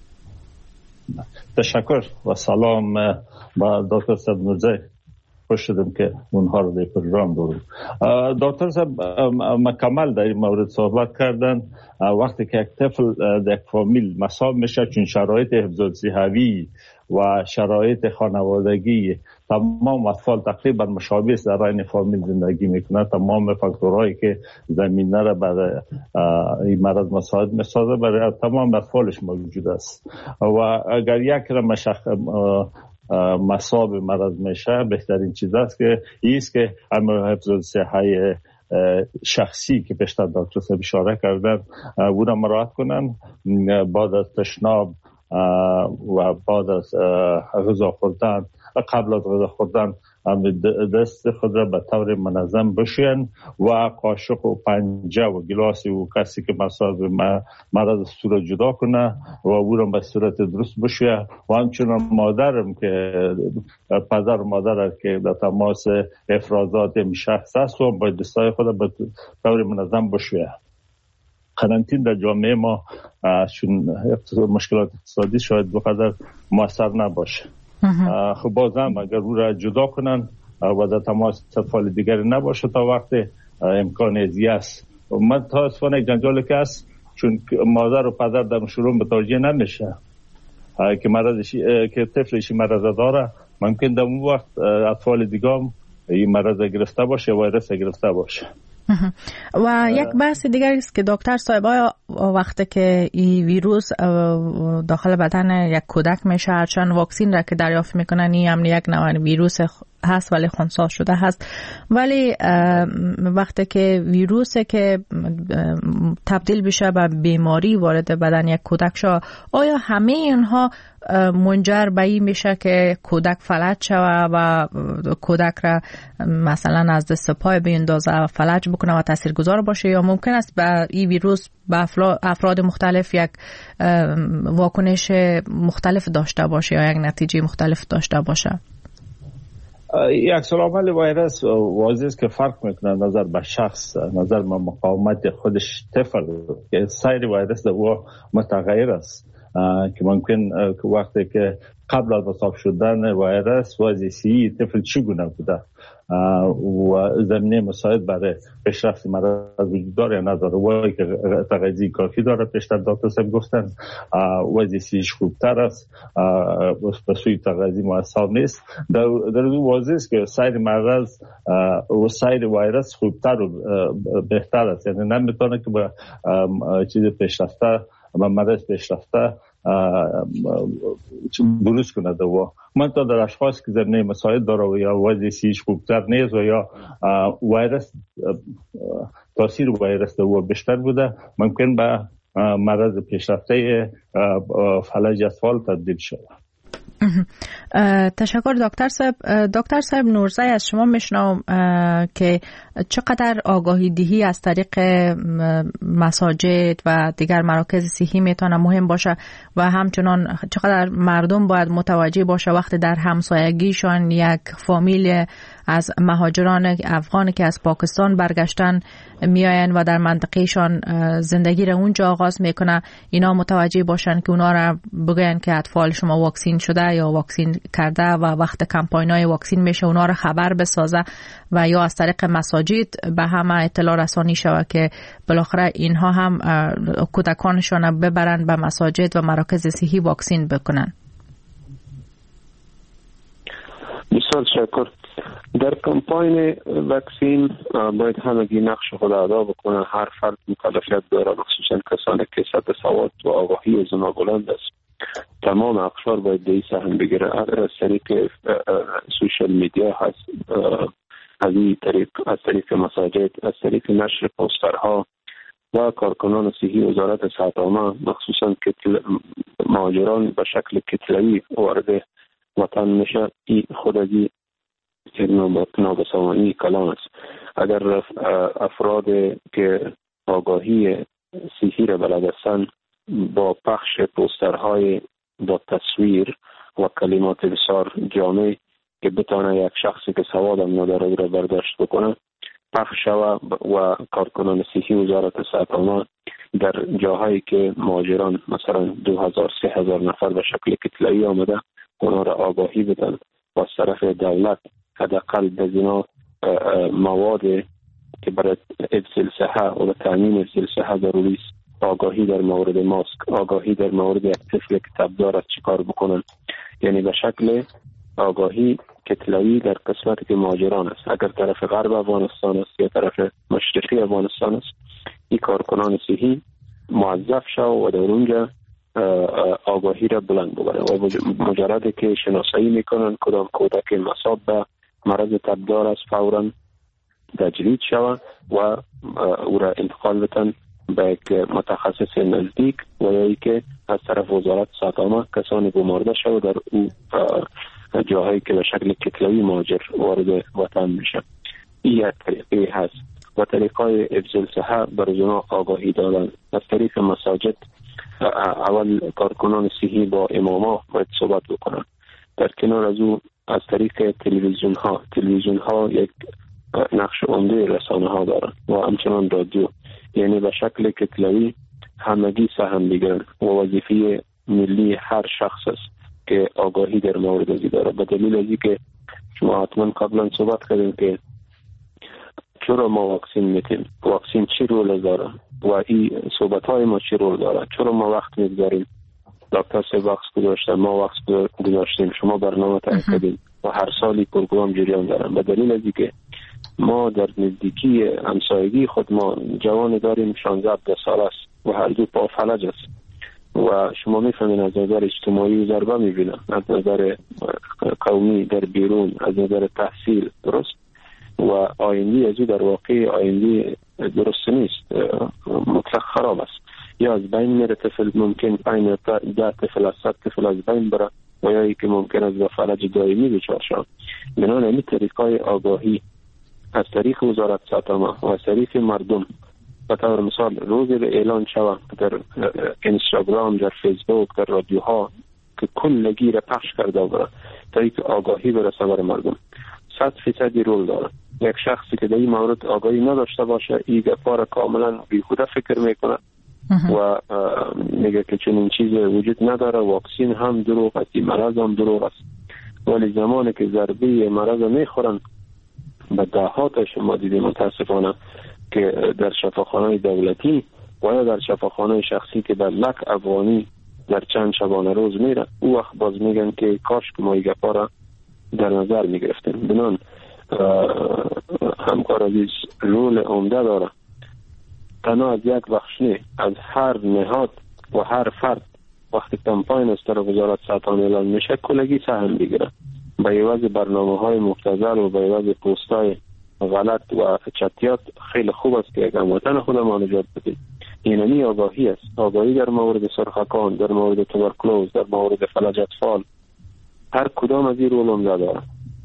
تشکر و سلام با دکتر صاحب نورزی. خوش شدم که اونها رو در پروگرام دارم. دکتر صاحب مکمل در این مورد صحبت کردن. وقتی که یک طفل در یک فامیل مصاب میشه، چون شرایط حفظ الصحوی و شرایط خانوادگی تمام اطفال تقریبا مشابه است، در این فامیل زندگی میکنه، تمام فاکتورهایی که زمینه را برای این مرض مساعد میسازه برای تمام اطفالش موجود است. و اگر یک را مصاب مرض میشه، بهترین چیز است که ایست که حفظ الصحه شخصی که پیشتر دکتر صاحب اشاره کردن او را مراعات کنن. بعد از تشناب و بعد از غذا خوردن، قبل از غذا خوردن دست خود را به طور منظم بشوین و قاشق و پنجه و گلاس و کسی که مصاب مرض صورت جدا کنه و او را به صورت درست بشویه. و همچنان مادرم که پدر و مادر که در تماس افرازات مشخص است و با دستای خود به طور منظم بشویه. قرنطین در جامعه ما چون مشکلات اقتصادی شاید بقدر مؤثر نباشه. خب بازم اگر او را جدا کنن و در تماس اطفال دیگری نباشه تا وقت امکان ازی است. من تا اصفانه جنجالی که است چون مادر و پدر در شروع متوجه نمیشه که که طفلش مرض داره، ممکن در اون وقت اطفال دیگه هم این مرض گرفته باشه، ویروس گرفته باشه. و یک بحث دیگر است که دکتر صاحب، آیا وقتی که این ویروس داخل بدن یک کودک میشه، هرچند واکسین را که دریافت میکنن این هم یک نوع ویروس هست ولی خنثی شده هست، ولی وقتی که ویروس که تبدیل بشه به بیماری وارد بدن یک کودک شد، آیا همه اینها منجر به این میشه که کودک فلج شود و کودک را مثلا از دست پای بیندازه و فلج بکنه و تاثیرگذار باشه، یا ممکن است به این ویروس به افراد مختلف یک واکنش مختلف داشته باشه یا یک نتیجه مختلف داشته باشه؟ یک عمل ویروس واضح است که فرق میکنه نظر به شخص، نظر به مقاومت خودش طفل، که سایر ویروس او متغیر است که ممکن که وقتی که قبل از مصاب شدن ویروس وضعیتی طفل چگونه بوده و زمینه مساعد برای پیشرفت مرض وجود داره یا نداره، و که تغذیه کافی داره پیشتر دکتر صاحب گفتن، وضعیتیش خوبتر است، به سوی تغذیه مؤثر نیست. در اون واضح است که سایر مرض و سایر ویروس خوبتر و بهتر است، یعنی نمیتونه که به چیز پیشرفته و مرض پیشرفته درست کنه دوا. من تا در اشخاص که زمینه مساعد داره و یا وضعیتیش خوبتر نیست و یا ویروس تاثیر ویروس دوا بیشتر بوده، ممکن به مرض پیشرفته فلج اطفال تبدیل شود. تشکر دکتر صاحب. دکتر صاحب نورزی، از شما میشنوم که چقدر آگاهی دهی از طریق مساجد و دیگر مراکز صحی میتونه مهم باشه و همچنان چقدر مردم باید متوجه باشه وقتی در همسایگیشان یک فامیل از مهاجران افغان که از پاکستان برگشتن میاین و در منطقهشان زندگی را اونجا آغاز میکنه، اینا متوجه باشن که اونا را بگن که اطفال شما واکسین شده یا واکسین کرده و وقت کمپاینای واکسین میشه اونا را خبر بسازه و یا از طریق مساجد به همه اطلاع رسانی شود که بالاخره اینها هم کودکانشان ببرن به مساجد و مراکز صحی واکسین بکنن. بسیار تشکر. در کمپاین واکسین باید همگی نقش خود ادا بکنن. هر فرد مکلفیت داره، مخصوصا کسانی که سطح سواد و آگاهی از اونا بلند است. تمام اقشار باید در این سهم بگیره. از طریق سوشل میدیا هست، از طریق مساجد، از طریق نشر پوسترها و کارکنان صحی وزارت صحت عامه، مخصوصا مهاجران به شکل کتله‌ای وارد وطن میشه. این خود از نابسامانی کلان است. اگر افراد که آگاهی صحی را بلد هستند با پخش پوسترهای با تصویر و کلمات بسیار جامع که بتانه یک شخصی که سواد هم نداره را برداشت بکنه پخش شود و کارکنان صحی وزارت صحت عامه در جاهایی که مهاجران مثلا 2000-3000 نفر به شکل کتله‌ای آمده اونا را آگاهی بدن و از طرف دولت حداقل به اینا مواد که برای حفظ الصحه و تامین حفظ الصحه ضروری است، آگاهی در مورد ماسک، آگاهی در مورد یک طفل که تبدار است چیکار بکنن، یعنی به شکل آگاهی کتله‌ای در قسمتی که مهاجران است. اگر طرف غرب افغانستان است یا طرف مشرقی افغانستان است، این کارکنان صحی موظف شو و در اونجا آگاهی را بلند ببرن و مجرد که شناسایی میکنن کدام کودک مصاب به مرض تبدار است فوراً تجرید شود و او را انتقال بدن به یک متخصص نزدیک و یا ای که از طرف وزارت صحت عامه کسانی گمارده شود در او جاهایی که به شکل کتله‌ای مهاجر وارد وطن میشه. این یک طریقه هست و طریقای حفظ الصحه برای اونا آگاهی دادن از طریق مساجد. اول کارکنان صحی با اماما باید صحبت بکنن. در کنار از او از طریق تلویزیون ها یک نقش عمده رسانه ها دارن و همچنان رادیو، یعنی به شکل کتله‌ای همگی سهم بگیرن و وظیفه ملی هر شخص است که آگاهی در مورد ازی داره. به دلیل ازی که شما حتما قبلا صحبت کردیم که چرا ما واکسین میتیم، واکسین چی رول داره و این صحبت های ما چی رول داره، چرا ما وقت میگذاریم. دکتر صاحب وقت گذاشتن، ما وقت گذاشتیم، شما برنامه تعیین کردین و هر سالی پروگرام جریان دارن. به دلیل از اینکه ما در نزدیکی همسایگی خود ما جوان داریم 16 سال است و هر دو پا فلج است و شما میفهمین از نظر اجتماعی ضربه میبینه، از نظر قومی در بیرون، از نظر تحصیل درست و آینده از او در واقع آینده درست نیست، مطلق خراب است. یا از بین میره طفل، ممکن 5-10 طفل از 100 طفل از بین بره و یا ای که ممکن است به فلج دائمی دچار شود. بنابراین این طریقای آگاهی از طریق وزارت ساتمه و از طریق مردم به طور مثال روزی به اعلان شود در اینستاگرام، در فیسبوک، در رادیوها که کلگی را پخش کرده بره تا اینکه آگاهی برسه بر مردم 100% رول داره. یک شخصی که در این مورد آگاهی نداشته باشه این گپا کاملا بیهوده فکر میکنه و میگه که چنین چیز وجود نداره، واکسین هم دروغ است، مرض هم دروغ است. ولی زمانی که ضربه مرض میخورن به دهات شما دیدیم متاسفانه که در شفاخانه دولتی و یا در شفاخانه شخصی که در لک افغانی در چند شبانه روز میره، او وقت باز میگن که کاش که ما این گپا را در نظر میگرفتیم. بنان همکار عزیز رول عمده داره، تنها از یک بخش نه، از هر نهاد و هر فرد وقتی کمپاین از طرف وزارت ساتان اعلان میشه کلگی سهم بگیره به عوض برنامه های مبتذل و به عوض پست های غلط و چتیات. خیلی خوب است که یک هموطن خودمان نجات بدید. اینمی آگاهی است، آگاهی در مورد سرخکان، در مورد توبرکلوز، در مورد فلج اطفال، هر کدام از این رول عمده داره.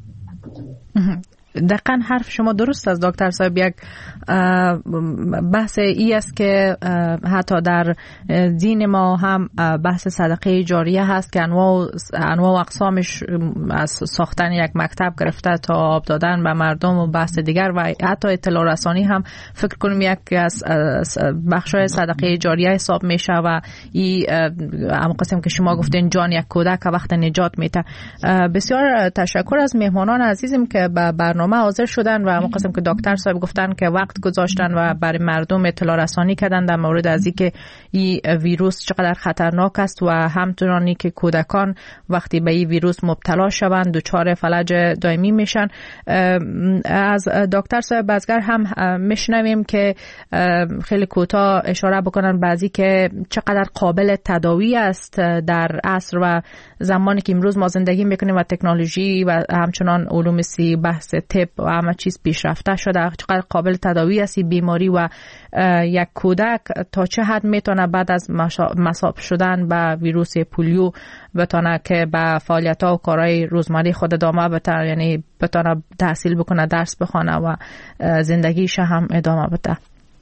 دقیقاً حرف شما درست است دکتر صاحب. یک بحث ای است که حتی در دین ما هم بحث صدقه جاریه هست که انواع و اقسامش از ساختن یک مکتب گرفته تا آب دادن به مردم و بحث دیگر و حتی اطلاع رسانی هم فکر کنم یک از بخشای صدقه جاریه حساب میشه و این هم قسم که شما گفتین جان یک کودک وقت نجات میده. بسیار تشکر از مهمانان عزیزم که به برنامه حاضر شدن و هم قسم که دکتر صاحب گفتن که وقت گذاشتن و برای مردم اطلاع رسانی کردن در مورد از اینکه این ویروس چقدر خطرناک است و همچنانی که کودکان وقتی به این ویروس مبتلا شوند دچار فلج دائمی میشن. از دکتر صاحب بازگر هم میشنویم که خیلی کوتاه اشاره بکنن بعضی که چقدر قابل تداوی است در عصر و زمانی که امروز ما زندگی میکنیم و تکنولوژی و همچنان علوم سی بحث طب و همه چیز پیشرفته شده، چقدر قابل تداوی است بیماری و یک کودک تا چه حد میتونه بعد از مصاب شدن به ویروس پولیو بتونه که به فعالیت‌ها و کارهای روزمره خود ادامه بده، یعنی بتونه تحصیل بکنه، درس بخونه و زندگیش هم ادامه بده.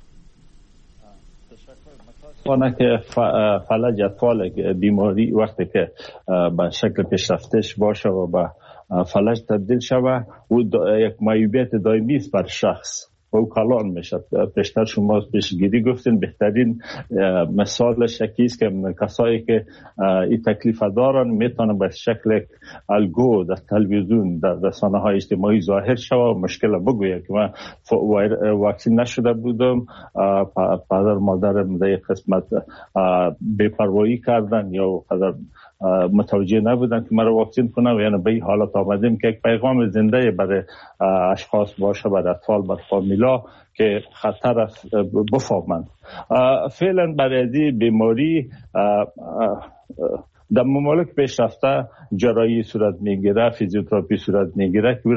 متاسفانه که فلج اطفال بیماری وقتی که به شکل پیشرفتش باشه و به فلج تبدیل شوه و یک معیوبیت دائمی است بر شخص و او کلان میشه. پیشتر شما پیشگیری گفتین، بهترین مثالش یکی است که کسایی که این تکلیف دارن میتونن به شکل الگو در تلویزیون در رسانه های اجتماعی ظاهر شوه و مشکل بگویه که من واکسین نشده بودم، پدر مادرم در یک قسمت بی‌پروایی کردن یا قدر متوجه نبودن که مرا واکسین کنم. یعنی به این حالت آمدیم که یک پیغام زنده برای اشخاص باشه، برای اطفال، برای فامیلا که خطر است بفهمند. فعلا برای این بیماری در ممالک پیشرفته جراحی صورت میگیره، فیزیوتراپی صورت میگیره که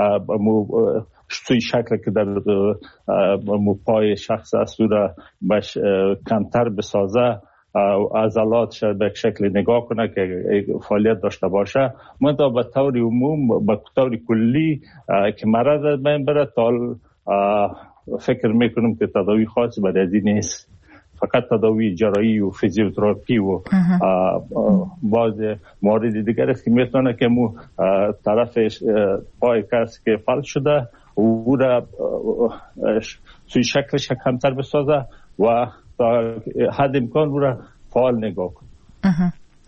توی شکل که در پای شخص است را کمتر بسازه، عضلات به شکل نگاه کنه که فعالیت داشته باشه. من تا به طور عموم به طور کلی که مرض بین بره تا فکر میکنم که تداوی خاصی برای از این نیست، فقط تداوی جراحی و فیزیوتراپی و بعض موارد دیگر است که میتونه که مو طرف پای کسی که فلج شده او را توی شکلش کمتر بسازه و تا حد امکان او را فعال نگاه کن.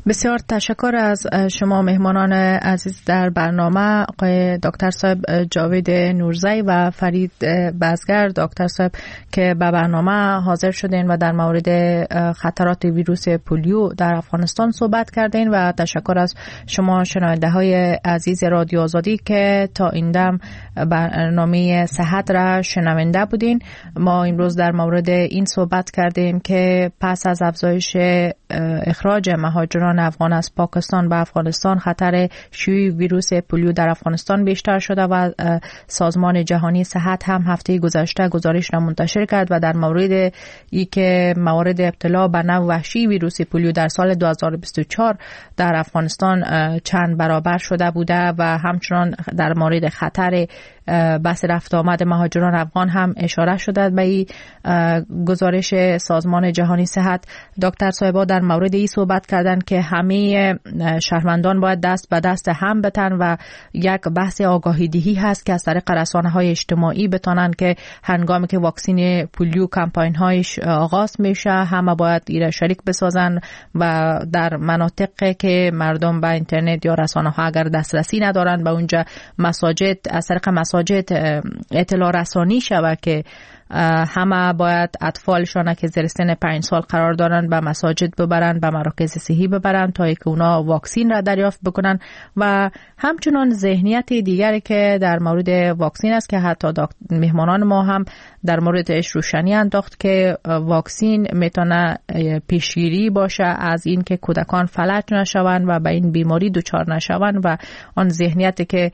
بسیار تشکر از شما مهمانان عزیز در برنامه، آقای دکتر صاحب جاوید نورزی و فرید بزگر. دکتر صاحب که به برنامه حاضر شدین و در مورد خطرات ویروس پولیو در افغانستان صحبت کردین و تشکر از شما شنونده های عزیز رادیو آزادی که تا این دم برنامه صحت را شنونده بودین. ما امروز در مورد این صحبت کردیم که پس از افزایش اخراج مهاجران افغان از پاکستان به افغانستان، خطر شیوع ویروس پولیو در افغانستان بیشتر شده و سازمان جهانی صحت هم هفته گذشته گزارش را منتشر کرد و در مورد اینکه موارد ابتلا به نوع وحشی ویروس پولیو در سال 2024 در افغانستان چند برابر شده بوده و همچنان در مورد خطر بحث رفت آمد مهاجران افغان هم اشاره شده به این گزارش سازمان جهانی صحت. دکتر صاحبا در مورد این صحبت کردن که همه شهروندان باید دست به دست هم بتن و یک بحث آگاهی دهی هست که از طریق رسانه‌های اجتماعی بتونن که هنگامی که واکسین پولیو کمپاین هایش آغاز میشه همه باید ایره شریک بسازن و در مناطقی که مردم به اینترنت یا رسانه‌ها اگر دسترسی ندارن به اونجا مساجد از طریق مساجد اطلاع رسانی شود که همه باید اطفالشان که زیر سن 5 سال قرار دارن به مساجد ببرن، به مراکز صحی ببرن تا اینکه اونا واکسین را دریافت بکنن. و همچنان ذهنیت دیگری که در مورد واکسین است که حتی مهمانان ما هم در موردش روشنی انداخت که واکسین میتونه پیشگیری باشه از این که کودکان فلج نشوند و به این بیماری دچار نشوند و آن ذهنیتی که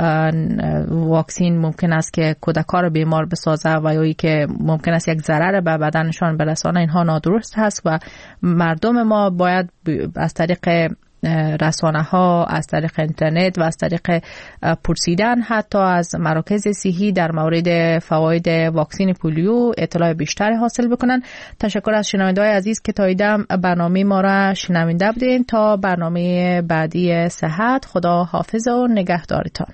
واکسین ممکن است که کودکان رو بیمار بسازه و یا که ممکن است یک ضرر به بدنشان برسانه، اینها نادرست هست و مردم ما باید از طریق رسانه ها، از طریق اینترنت و از طریق پرسیدن حتی از مراکز صحی در مورد فواید واکسن پولیو اطلاع بیشتر حاصل بکنن. تشکر از شنونده‌های عزیز که تا ایدم برنامه ما را شنونده بودین. تا برنامه بعدی صحت، خدا حافظ و نگهدارتان.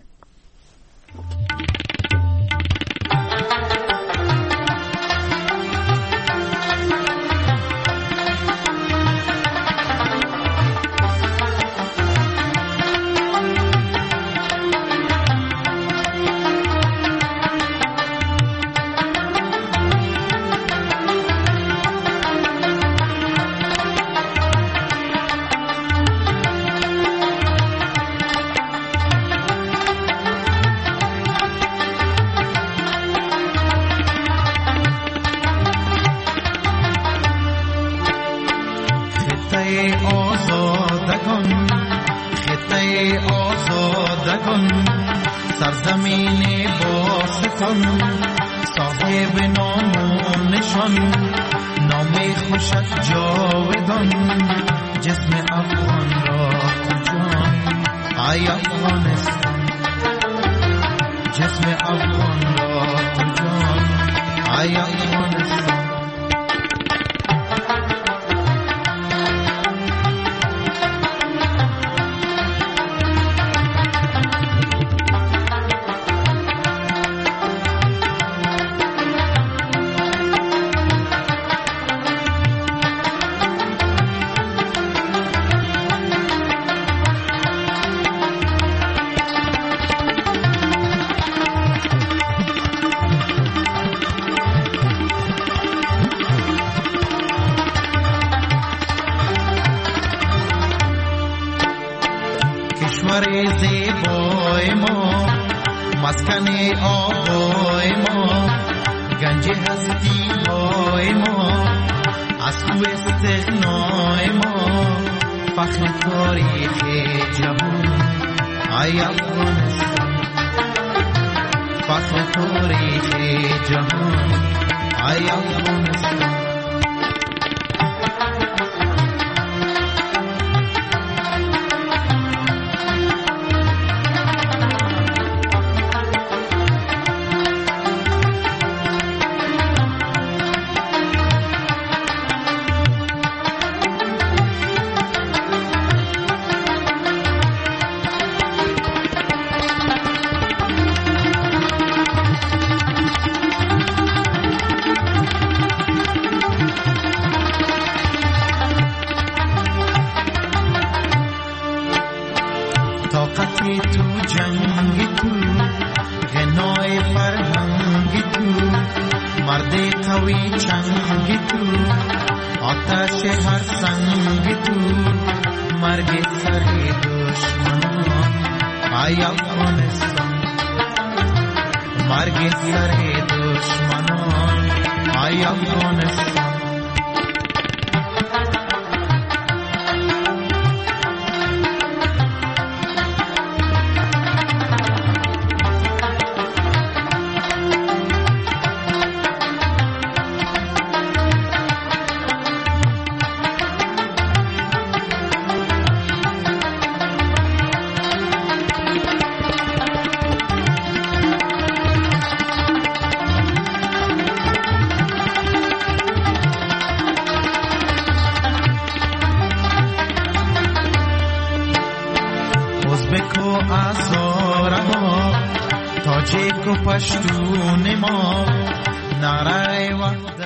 سرزمین باستان صاحب نام و نشان، نام خوشت جاودان، جسم افغان را تو جان، ای افغانستان، جسم افغان را تو جان، ای افغانستان. زیبای ما، مسکن آبای ما، گنج هستی های ما، از تو استغنای ما، فخر تاریخ جهان، ای افغانستان، فخر تاریخ جهان، ای افغانستان. هوی چنگی تو آتش هر سنگی تو مرگ سر دشمنان ای افغانستان مرگ سر دشمنان ای افغانستان پشتون ما نعره وحدت